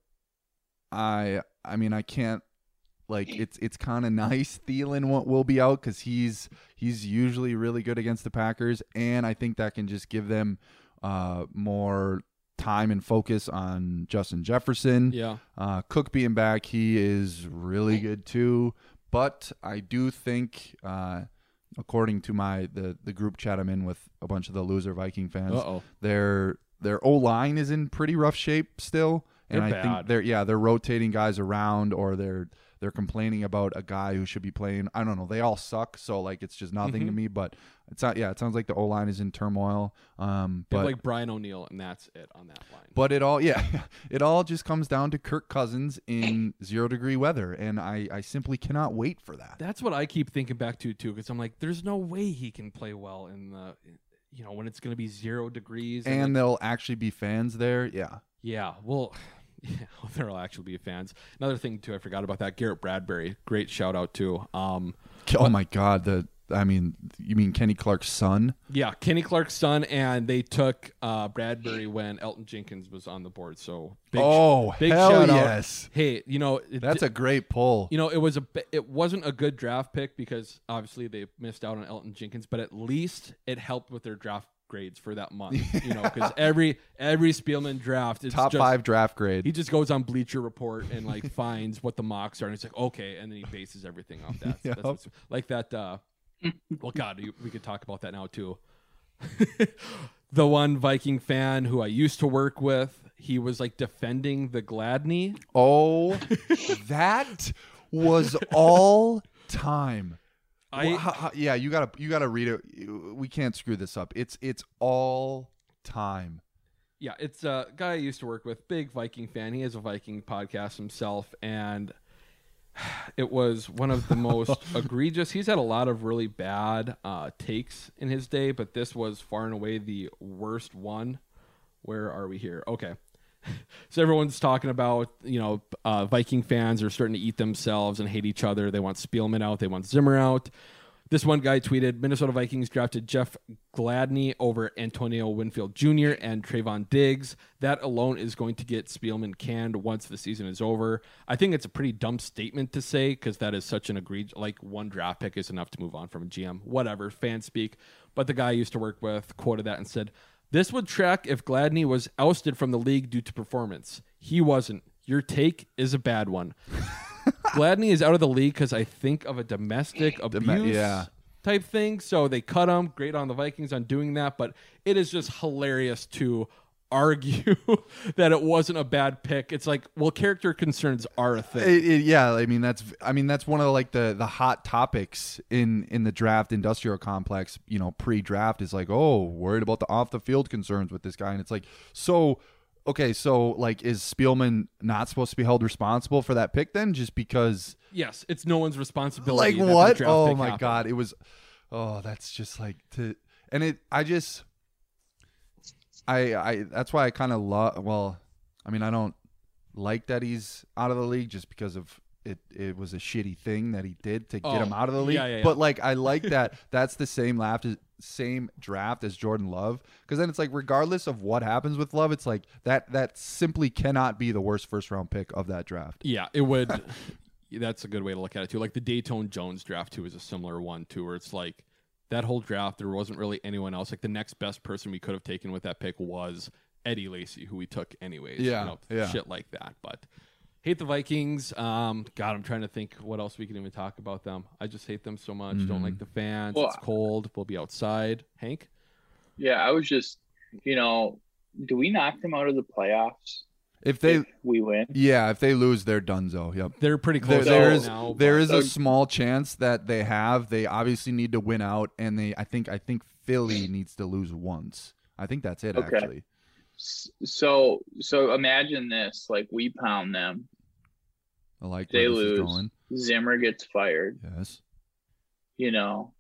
I, I mean, I can't. Like, it's it's kind of nice Thielen will, will be out because he's he's usually really good against the Packers, and I think that can just give them uh, more time and focus on Justin Jefferson. Yeah, uh, Cook being back, he is really good too. But I do think. Uh, According to my the, the group chat I'm in with a bunch of the loser Viking fans, Uh-oh. their their O line is in pretty rough shape still, and they're I bad. think they're yeah they're rotating guys around, or they're they're complaining about a guy who should be playing. I don't know. They all suck, so like it's just nothing mm-hmm. to me. But it's not. Yeah, it sounds like the O line is in turmoil. Um, they but have like Brian O'Neill, and that's it on that line. But it all yeah, it all just comes down to Kirk Cousins in zero degree weather, and I I simply cannot wait for that. That's what I keep thinking back to too, because I'm like, there's no way he can play well in the, you know, when it's going to be zero degrees, and, and there'll actually be fans there. Yeah. Yeah. Well. Yeah, well, there'll actually be fans. Another thing too, I forgot about that. Garrett Bradbury, great shout out too. Um, oh my God, the I mean, you mean Kenny Clark's son? Yeah, Kenny Clark's son, and they took uh, Bradbury when Elton Jenkins was on the board. So big, oh, big hell shout yes! Out. Hey, you know it, that's a great pull. You know, it was a it wasn't a good draft pick because obviously they missed out on Elton Jenkins, but at least it helped with their draft grades for that month, you know, because every every Spielman draft is top just, five draft grade. He just goes on Bleacher Report and like finds what the mocks are, and it's like okay, and then he bases everything off that. So Yep. that's what's, like that. Uh, well, God, you, we could talk about that now too. The one Viking fan who I used to work with, he was like defending the Gladney. Oh, that was all time. I, well, how, how, yeah, you gotta you gotta read it. We can't screw this up. It's it's all time. Yeah, it's a guy I used to work with, big Viking fan. He has a Viking podcast himself, and it was one of the most egregious. He's had a lot of really bad uh, takes in his day, but this was far and away the worst one. Where are we here? Okay. So everyone's talking about, you know, uh, Viking fans are starting to eat themselves and hate each other. They want Spielman out. They want Zimmer out. This one guy tweeted, Minnesota Vikings drafted Jeff Gladney over Antonio Winfield Junior and Trayvon Diggs. That alone is going to get Spielman canned once the season is over. I think it's a pretty dumb statement to say because that is such an egregious, like one draft pick is enough to move on from a G M. Whatever, fan speak. But the guy I used to work with quoted that and said, this would track if Gladney was ousted from the league due to performance. He wasn't. Your take is a bad one. Gladney is out of the league because I think of a domestic abuse yeah. type thing. So they cut him. Great on the Vikings on doing that. But it is just hilarious to argue that it wasn't a bad pick. It's like, well, character concerns are a thing. It, it, yeah, I mean that's I mean that's one of the, like the the hot topics in in the draft industrial complex. You know, pre-draft is like, oh, worried about the off the field concerns with this guy, and it's like, so okay, so like, is Spielman not supposed to be held responsible for that pick then, just because? Yes, it's no one's responsibility. Like that what? the draft Oh pick my happened. god, it was. Oh, that's just like to, and it. I just. I, I that's why I kind of love. Well, I mean, I don't like that he's out of the league just because of it. It was a shitty thing that he did to Oh, get him out of the league. yeah, yeah, yeah. But like, I like that. That's the same draft as same draft as Jordan Love, because then it's like, regardless of what happens with Love, it's like that. That simply cannot be the worst first round pick of that draft. Yeah, it would. That's a good way to look at it too. Like the Dayton Jones draft too is a similar one too, where it's like that whole draft there wasn't really anyone else. Like the next best person we could have taken with that pick was Eddie Lacy, who we took anyways. Yeah, you know, yeah. shit like that. But hate the Vikings. Um, God, I'm trying to think what else we can even talk about them. I just hate them so much. Mm-hmm. Don't like the fans. Well, it's cold. We'll be outside. Hank? Yeah, I was just, you know, do we knock them out of the playoffs If they, if we win? yeah, if they lose, they're donezo. Yep. They're pretty There, close there right is now. there but- is a small chance that they have. They obviously need to win out, and they I think I think Philly needs to lose once. I think that's it. Okay. Actually, S- So, so imagine this: like we pound them, I like they where this is lose, going. Zimmer gets fired, Yes. you know,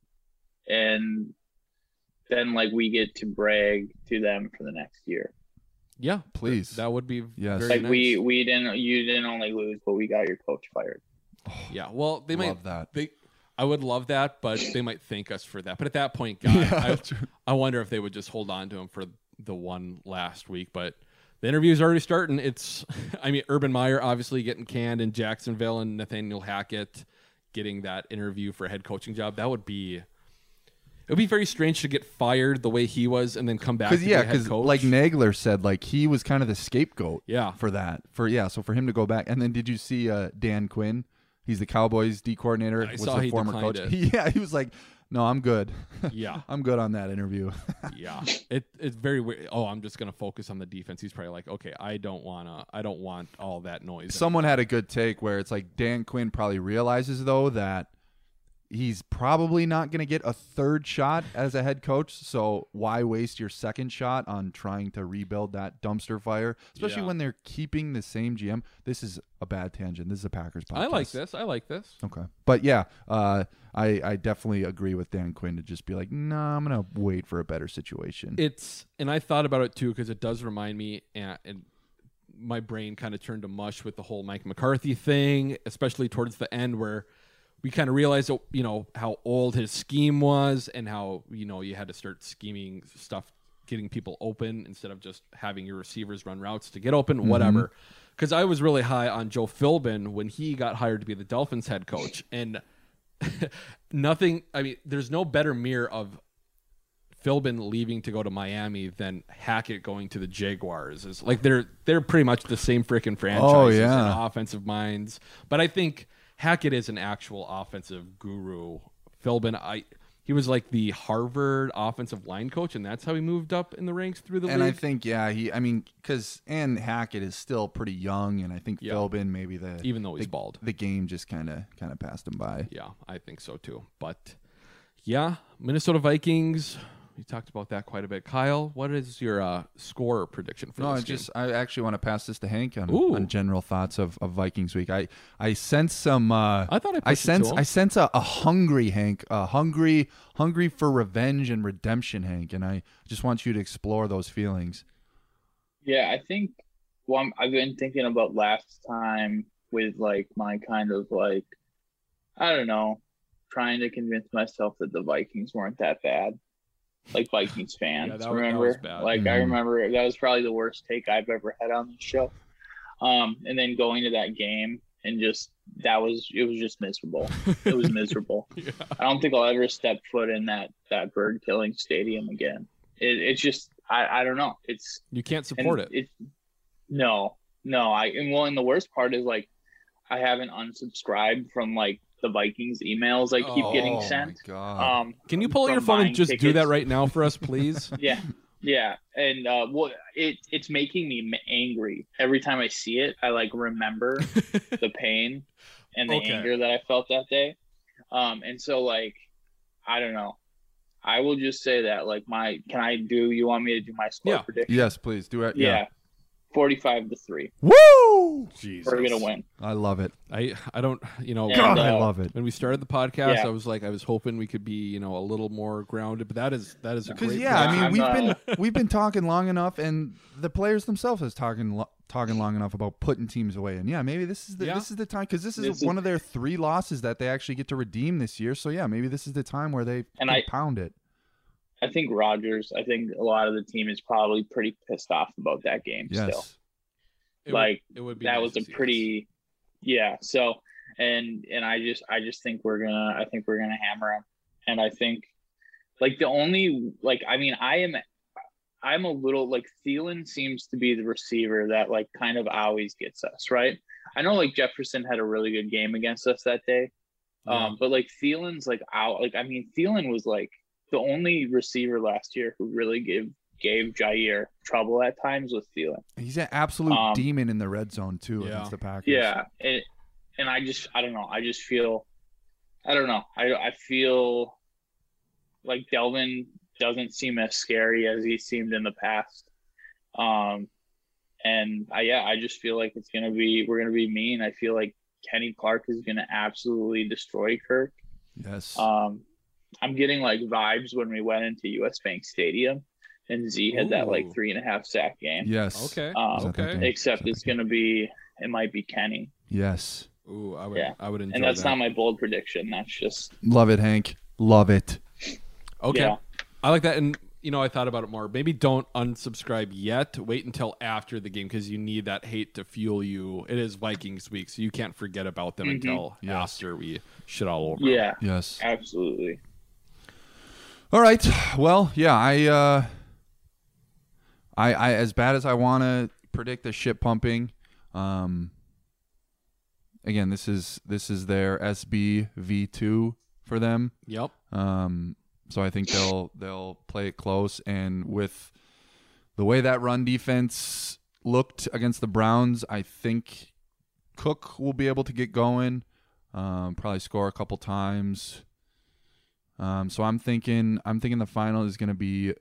and then like we get to brag to them for the next year. Yeah, Please. That would be Yes. very Like nice. we we didn't you didn't only lose, but we got your coach fired. Yeah, well, they might. Love that. They, I would love that, but they might thank us for that. But at that point, God, I, I wonder if they would just hold on to him for the one last week. But the interview's already starting. It's, I mean, Urban Meyer obviously getting canned in Jacksonville, and Nathaniel Hackett getting that interview for a head coaching job. That would be, it would be very strange to get fired the way he was and then come back. Because to yeah, be a head because coach. like Nagler said, like he was kind of the scapegoat. Yeah. For that, for yeah, so for him to go back, and then did you see uh, Dan Quinn? He's the Cowboys D coordinator. I was saw the he former declined coach. it. He, yeah, he was like, "No, I'm good. Yeah. I'm good on that interview." yeah, it it's very weird. Oh, I'm just gonna focus on the defense. He's probably like, okay, I don't wanna, I don't want all that noise. Someone had a good take where it's like Dan Quinn probably realizes though that he's probably not going to get a third shot as a head coach. So why waste your second shot on trying to rebuild that dumpster fire, especially Yeah. when they're keeping the same G M? This is a bad tangent. This is a Packers podcast. I like this. I like this. Okay. But yeah, uh, I, I definitely agree with Dan Quinn to just be like, no, nah, I'm going to wait for a better situation. It's, and I thought about it too, because it does remind me, and, and my brain kind of turned to mush with the whole Mike McCarthy thing, especially towards the end where we kind of realized, you know, how old his scheme was and how, you know, you had to start scheming stuff, getting people open instead of just having your receivers run routes to get open, Mm-hmm. whatever. Because I was really high on Joe Philbin when he got hired to be the Dolphins head coach. And nothing, I mean, there's no better mirror of Philbin leaving to go to Miami than Hackett going to the Jaguars. Is like they're they're pretty much the same freaking franchises Oh, yeah. and offensive minds. But I think Hackett is an actual offensive guru. Philbin, I he was like the Harvard offensive line coach, and that's how he moved up in the ranks through the and I league. think, yeah, he, I mean, because, and Hackett is still pretty young, and I think Yeah. Philbin, maybe the, Even though he's the, bald. the game just kind of, kind of passed him by. Yeah, I think so too. But yeah, Minnesota Vikings. We talked about that quite a bit. Kyle, what is your uh, score prediction for No, this I game? just I actually want to pass this to Hank on, Ooh. on general thoughts of, of Vikings week. I I sense some. Uh, I thought I I pushed it sense to him. I sense a, a hungry Hank, a hungry hungry for revenge and redemption, Hank, and I just want you to explore those feelings. Yeah, I think. Well, I'm, I've been thinking about last time with like my kind of like, I don't know, trying to convince myself that the Vikings weren't that bad. Like Vikings fans, Yeah, that was- that remember? was bad. Like I Mhm. remember that was probably the worst take I've ever had on the show. Um, and then going to that game and just that was it was just miserable. It was miserable. Yeah. I don't think I'll ever step foot in that that bird killing stadium again. It, it's just I, I don't know. It's You can't support it. and It no, no. I and well, and the worst part is like I haven't unsubscribed from like the Vikings emails I keep getting Oh, sent. my God. Um, Can you pull out your from phone and buying just do tickets. that right now for us, please? Yeah. Yeah, and uh, well, it it's making me m- angry every time I see it. I like remember the pain and the Okay. anger that I felt that day. Um, and so like, I don't know. I will just say that like my can I do? You want me to do my score Yeah. prediction? Yes, please do it. Yeah, forty-five to three. Woo! Jesus. We're gonna win. I love it. I I don't you know And, God, I uh, love it. when we started the podcast, Yeah. I was like I was hoping we could be you know a little more grounded, but that is that is a Because great yeah, I mean I'm, we've uh, been we've been talking long enough, and the players themselves is talking lo- talking long enough about putting teams away. And yeah, maybe this is the Yeah. this is the time because this is This is- one of their three losses that they actually get to redeem this year. So yeah, maybe this is the time where they And can I- pound it. I think Rogers. I think a lot of the team is probably pretty pissed off about that game. Yes. Still, It would- like it would be that nice was to a see pretty, yeah. So and and I just I just think we're gonna I think we're gonna hammer them. And I think like the only like I mean I am I'm a little like Thielen seems to be the receiver that like kind of always gets us right. I know like Jefferson had a really good game against us that day, Yeah. um, but like Thielen's like out. Like I mean Thielen was like the only receiver last year who really gave gave Jair trouble at times with Thielen. He's an absolute Um, demon in the red zone too Yeah. against the Packers. Yeah, and, and I just I don't know. I just feel I don't know. I I feel like Delvin doesn't seem as scary as he seemed in the past. Um, and I yeah, I just feel like it's gonna be we're gonna be mean. I feel like Kenny Clark is gonna absolutely destroy Kirk. Yes. Um, I'm getting like vibes when we went into U S Bank Stadium and Z had that like Ooh. three and a half sack game. yes. Okay. Um, Is that that okay. game? Except Is that it's that game? gonna be it might be Kenny. Yes. Ooh, I would Yeah. I would enjoy And that's that. not my bold prediction. That's just Love it, Hank. Love it. Okay. Yeah. I like that. And, you know, I thought about it more. Maybe don't unsubscribe yet. Wait until after the game because you need that hate to fuel you. It is Vikings week, so you can't forget about them Mhm. until Yes. after we shit all over. yeah, Yes. absolutely. All right. Well, yeah, I, uh, I, I, as bad as I want to predict the shit pumping, um, again, this is this is their S B V two for them. Yep. Um, so I think they'll they'll play it close, and with the way that run defense looked against the Browns, I think Cook will be able to get going. Um, probably score a couple times. Um, so I'm thinking I'm thinking the final is going to be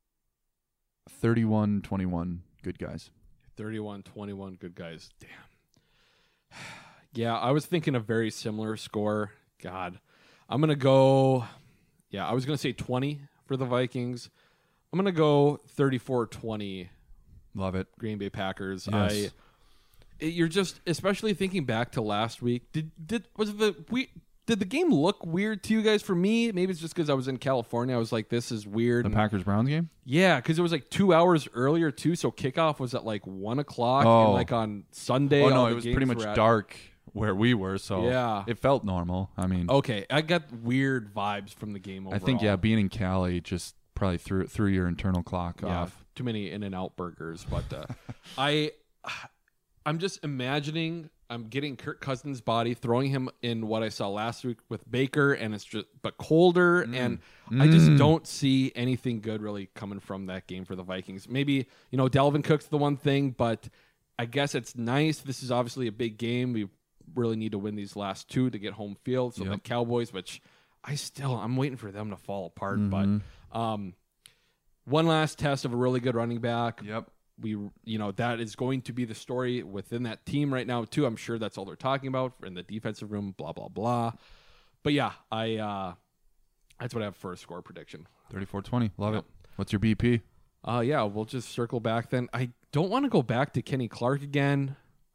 thirty-one twenty-one. Good guys. thirty-one twenty-one. Good guys. Damn. Yeah, I was thinking a very similar score. God. I'm going to go. Yeah, I was going to say twenty for the Vikings. I'm going to go thirty-four twenty Love it. Green Bay Packers. Yes. I it- you're just especially thinking back to last week. Did did was the we did the game look weird to you guys? For me, maybe it's just because I was in California. I was like, this is weird. The And- Packers Browns game. yeah, because it was like two hours earlier too. So kickoff was at like one o'clock. Oh. And like on Sunday. Oh all no, the it was games pretty much were at- dark where we were, so Yeah. it felt normal. I mean, Okay, I got weird vibes from the game. Overall. I think yeah, being in Cali just probably threw threw your internal clock Yeah, off. too many In and Out burgers, but uh, I, I'm just imagining I'm getting Kirk Cousins' body, throwing him in what I saw last week with Baker, and it's just but colder, and I just Mm. don't see anything good really coming from that game for the Vikings. Maybe you know Dalvin Cook's the one thing, but I guess it's nice. This is obviously a big game. We really need to win these last two to get home field. So the Yep. Cowboys, which I still I'm waiting for them to fall apart, Mhm. but. Um, one last test of a really good running back. Yep. We, you know, that is going to be the story within that team right now too. I'm sure that's all they're talking about in the defensive room. Blah blah blah. But yeah, I uh, that's what I have for a score prediction. thirty-four twenty. Love Yep. it. What's your B P? Uh, yeah, we'll just circle back then. I don't want to go back to Kenny Clark again.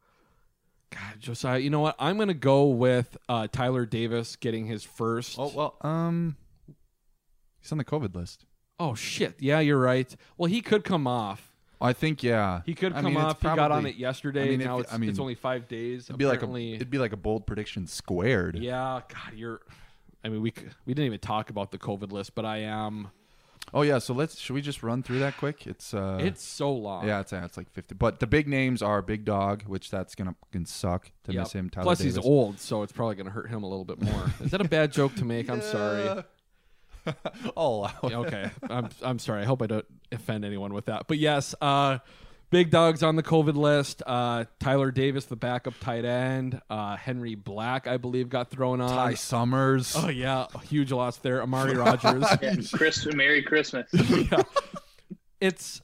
God, Josiah, you know what? I'm gonna go with uh, Tyler Davis getting his first. Oh well, um, he's on the COVID list. Oh shit! Yeah, you're right. Well, he could come off. I think yeah, He could I come mean, it's off. he got on probably- it yesterday. I mean, now if- it's, I mean, it's only five days. It'd be like a apparently. it'd be like a bold prediction squared. Yeah, God, you're. I mean, we c- we didn't even talk about the COVID list, but I am. Oh yeah, so let's should we just run through that quick? It's uh, It's so long. yeah, it's uh, it's like fifty. But the big names are Big Dog, which that's gonna fucking suck to Yep. miss him. Tyler Plus, Davis. he's old, so it's probably going to hurt him a little bit more. Is that a bad joke to make? I'm sorry. All out. Okay, I'm I'm sorry. I hope I don't offend anyone with that. But yes, uh, big dogs on the COVID list. Uh, Tyler Davis, the backup tight end. Uh, Henry Black, I believe, got thrown on. Ty Summers. Oh yeah, a huge loss there. Amari Rogers. Yeah, Chris, Merry Christmas. Yeah. It's.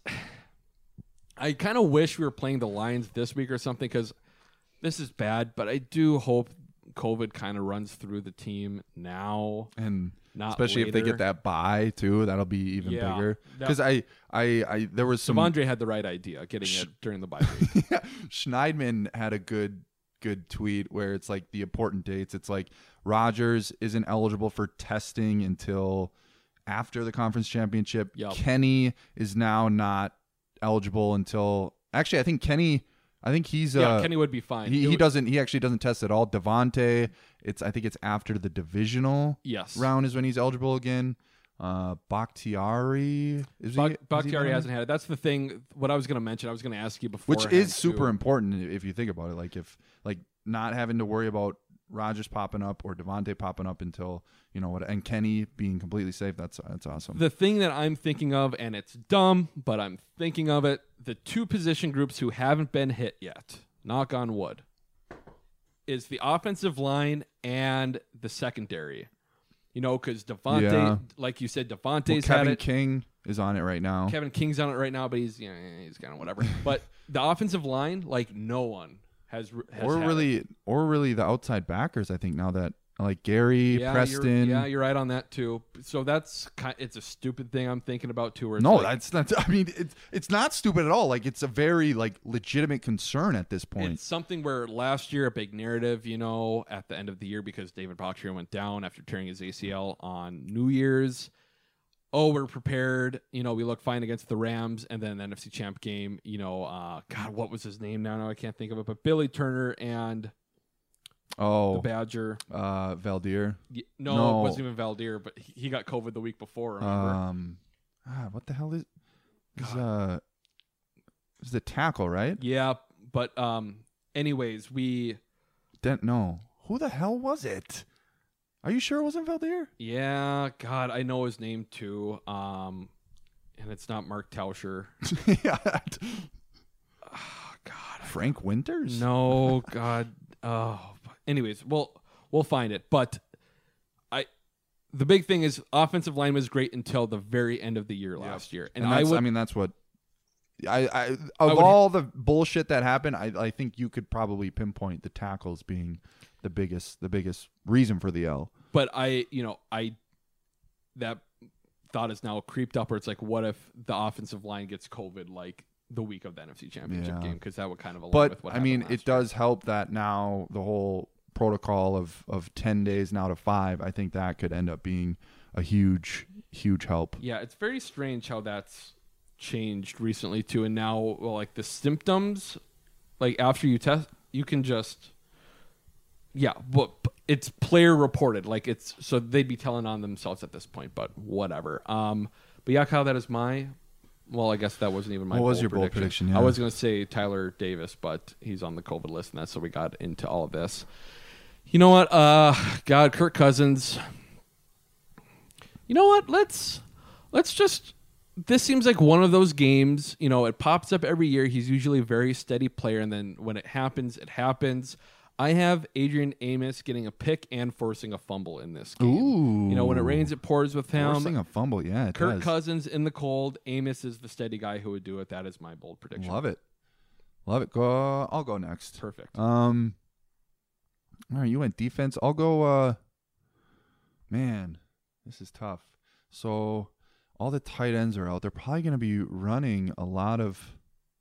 I kind of wish we were playing the Lions this week or something because this is bad. But I do hope COVID kind of runs through the team now, and not especially later. if they get that bye too, that'll be even Yeah, bigger. that- Because I, I, I, there was some. Devondre had the right idea getting it during the bye week. Yeah, Schneidman had a good good tweet where it's like the important dates. It's like Rodgers isn't eligible for testing until after the conference championship. Yep. Kenny is now not eligible until actually I think Kenny I think he's Yeah, uh, Kenny would be fine. He, It he would- doesn't he actually doesn't test at all. Devontae, it's I think it's after the divisional Yes. round is when he's eligible again. Uh, Bakhtiari is Bak- he, is he Bakhtiari done? hasn't had it. That's the thing. What I was going to mention, I was going to ask you before, Which is super important if you think about it. Like if like not having to worry about Rodgers popping up or Devontae popping up until you know what, and Kenny being completely safe. That's that's awesome. The thing that I'm thinking of, and it's dumb, but I'm thinking of it, the two position groups who haven't been hit yet, knock on wood, is the offensive line and the secondary. You know, because Devontae, Yeah. like you said, Well, Devontae's had Kevin it. King is on it right now. Kevin King's on it right now, but he's you know, he's kind of whatever. But the offensive line, like no one has, has or had really, it. or really the outside backers. I think now that like Gary Yeah, Preston. You're, yeah, you're right on that too. So that's kind. It's a stupid thing I'm thinking about too. Where it's No, like, that's not. I mean, it's it's not stupid at all. Like it's a very like legitimate concern at this point. It's something where last year a big narrative, you know, at the end of the year because David Bakhtiari went down after tearing his A C L on New Year's. Oh, we're prepared. You know, we look fine against the Rams, and then the N F C Champ game. You know, uh, God, what was his name now? Now I can't think of it. But Billy Turner and oh, the Badger. uh, Valdir. Y- No, No. it wasn't even Valdir, but he he got COVID the week before. Remember? Um, ah, what the hell is is uh is the tackle right? yeah, but um, anyways, we. Didn't know who the hell was it. Are you sure it wasn't Valdir? Yeah, God, I know his name too. Um, and it's not Mark Tauscher. yeah. Oh, God. Frank Winters? No, God. Oh, anyways, well, we'll find it. But I, the big thing is offensive line was great until the very end of the year last year, and, And I that's, would. I mean, that's what. I, I of I would- all the bullshit that happened, I, I think you could probably pinpoint the tackles being the biggest the biggest reason for the L. but I, you know, I that thought is now creeped up where it's like, what if the offensive line gets COVID like the week of the N F C Championship Yeah. game? Because that would kind of align But with what I mean, happened it last year. does help that now the whole protocol of of ten days now to five. I think that could end up being a huge huge help. Yeah, it's very strange how that's changed recently too, and now well, like the symptoms, like after you test, you can just, yeah, but it's player reported, like it's so they'd be telling on themselves at this point, but whatever. Um, but yeah, Kyle, that is my. Well, I guess that wasn't even my. What was bold your bold prediction. prediction? Yeah. I was going to say Tyler Davis, but he's on the COVID list, and that's so we got into all of this. You know what? Uh, God, Kirk Cousins. You know what? Let's let's just. This seems like one of those games. You know, it pops up every year. He's usually a very steady player, and then when it happens, it happens. I have Adrian Amos getting a pick and forcing a fumble in this game. Ooh. You know, when it rains, it pours with him. Forcing a fumble, yeah. It Kirk does. Cousins in the cold. Amos is the steady guy who would do it. That is my bold prediction. Love it. Love it. Go. I'll go next. Perfect. Um. All right, you went defense. I'll go. Uh. Man, this is tough. So, all the tight ends are out. They're probably going to be running a lot of.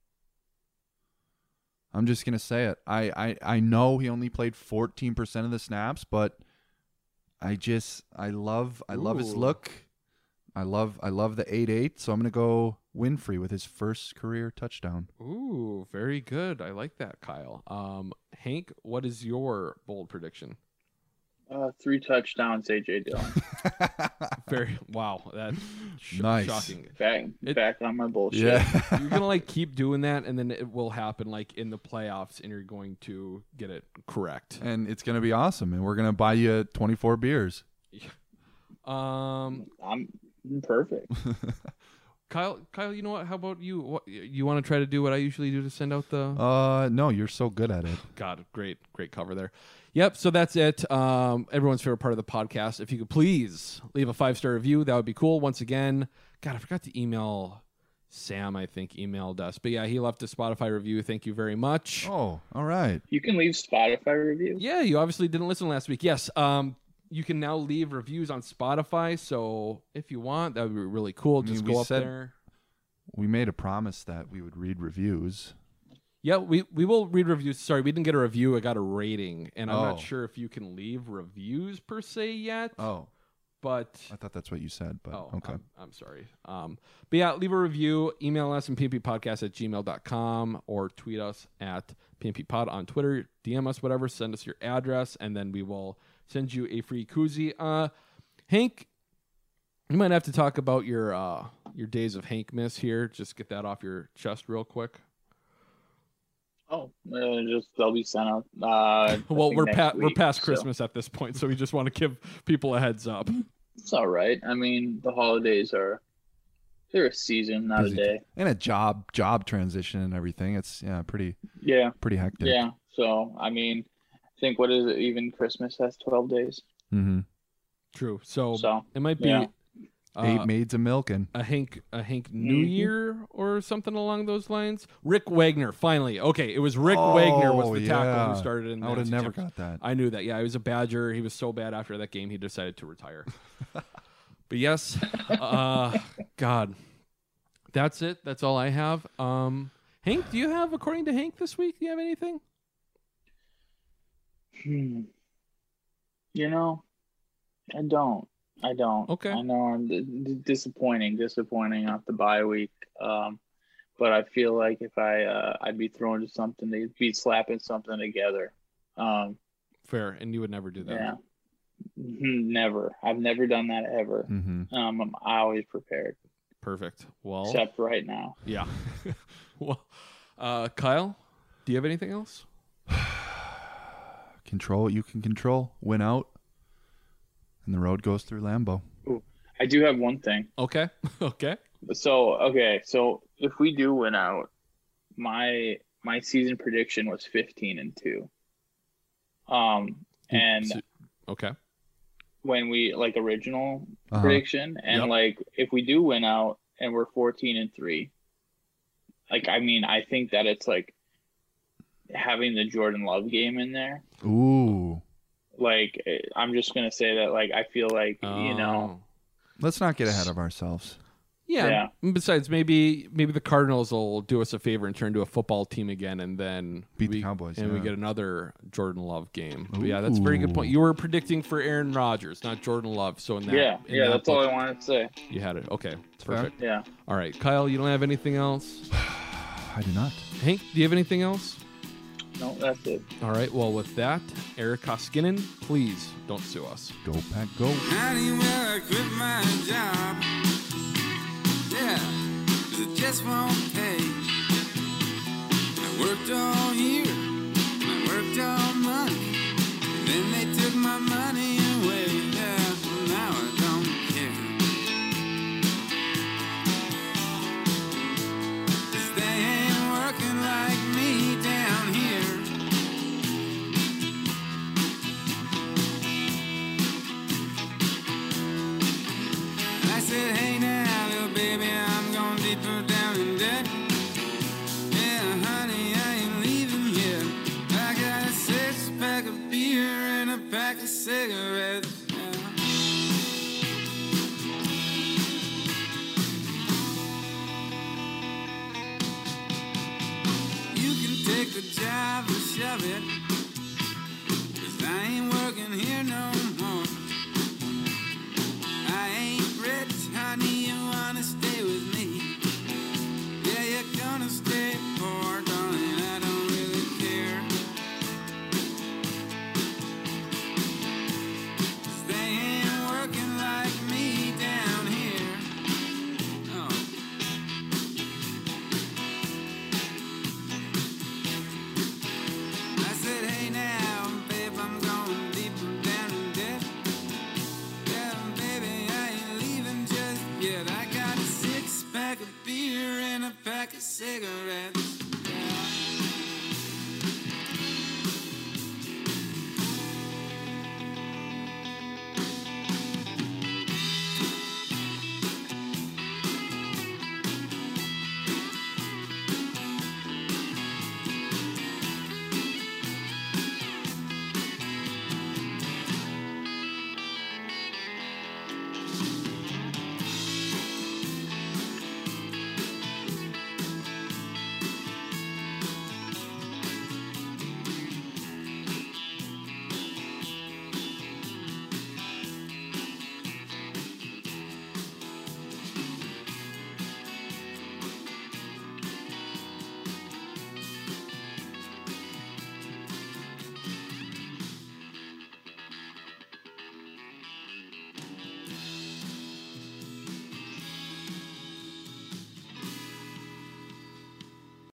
I'm just going to say it. I, I I know he only played fourteen percent of the snaps, but I just I love I love his Ooh. look. I love I love the eight eight, so I'm going to go Winfrey with his first career touchdown. Ooh, very good. I like that, Kyle. Um, Hank, what is your bold prediction? Uh, three touchdowns, A J Dillon. Very wow, that's sh- Nice. shocking. Back, It- back on my bullshit. Yeah. You're gonna like keep doing that, and then it will happen like in the playoffs, and you're going to get it correct. And it's going to be awesome. And we're going to buy you twenty-four beers. Um, I'm perfect. Kyle, Kyle, you know what? How about you? What, you want to try to do what I usually do to send out the? Uh, no, you're so good at it. God, great, great cover there. Yep. So that's it. Um, everyone's favorite part of the podcast. If you could please leave a five star review, that would be cool. Once again, God, I forgot to email Sam. I think emailed us, but yeah, he left a Spotify review. Thank you very much. Oh, all right. You can leave Spotify reviews. Yeah, you obviously didn't listen last week. Yes. Um, you can now leave reviews on Spotify. So if you want, that would be really cool. I mean, Just we go up said- there. We made a promise that we would read reviews. Yeah, we, we will read reviews. Sorry, we didn't get a review. I got a rating, and I'm Oh. not sure if you can leave reviews per se yet. Oh, but I thought that's what you said, but oh, okay. I'm, I'm sorry. Um, but yeah, leave a review. Email us at p m p podcast at gmail dot com or tweet us at p m p pod on Twitter. D M us, whatever. Send us your address, and then we will send you a free koozie. Uh, Hank, you might have to talk about your uh, your days of Hank miss here. Just get that off your chest real quick. Oh, uh, just they'll be sent out. Uh, I Well, think we're next past we're week, past so- Christmas at this point, so we just want to give people a heads up. It's all right. I mean, the holidays are they're a season, not Busy a day. And a job job transition and everything. It's yeah, pretty Yeah, pretty hectic. yeah. So I mean, I think what is it? Even Christmas has twelve days. Mm-hmm. True. So, So, it might be yeah. uh, Eight maids a milking. a Hank a Hank New Mhm. Year or something along those lines. Rick Wagner, finally. Okay, it was Rick Wagner was the tackle yeah. who started in. I would have that never attempt. got that. I knew that. Yeah, he was a Badger. He was so bad after that game, he decided to retire. But yes, uh, God, that's it. That's all I have. Um, Hank, do you have, according to Hank, this week? Do you have anything? Hmm. You know, I don't. I don't. Okay. I know I'm d- d- disappointing, disappointing off the bye week. Um, but I feel like if I, uh, I'd be thrown to something, they'd be slapping something together. Um, Fair, and you would never do that. yeah. Mhm, Never. I've never done that ever. Mm-hmm. Um, I'm always prepared, Perfect. Well, except right now. yeah. Well, uh, Kyle, do you have anything else? Control what you can control. Win out. And the road goes through Lambeau. Ooh, I do have one thing. Okay. Okay. So okay, so if we do win out, my my season prediction was fifteen and two. Um, and So- okay. when we like original Uh-huh. prediction, and Yep. like if we do win out and we're fourteen and three, like I mean, I think that it's like having the Jordan Love game in there. Ooh. Like I'm just gonna say that like I feel like you know. Oh. Let's not get ahead of ourselves. Yeah. Yeah. and Besides, maybe maybe the Cardinals will do us a favor and turn to a football team again, and then Beat the we, Cowboys, and we yeah. get another Jordan Love game. But yeah, that's a very good point. You were predicting for Aaron Rodgers, not Jordan Love. So in that, Yeah, in yeah, that that's all book, I wanted to say. You had it. Okay, fair. perfect. Yeah. All right, Kyle, you don't have anything else? I do not. Hank, do you have anything else? No, that's it. All right. Well, with that, Eric Koskinen, please don't sue us. Go Pack, go. Honey, well, I quit my job. Yeah, 'cause it just won't pay. I worked all year, I worked all month, and then they took my money away. Yeah, well, now I don't care. 'Cause they ain't working like me down here. I said, hey now, little baby, I'm going deeper down and down. cigarette.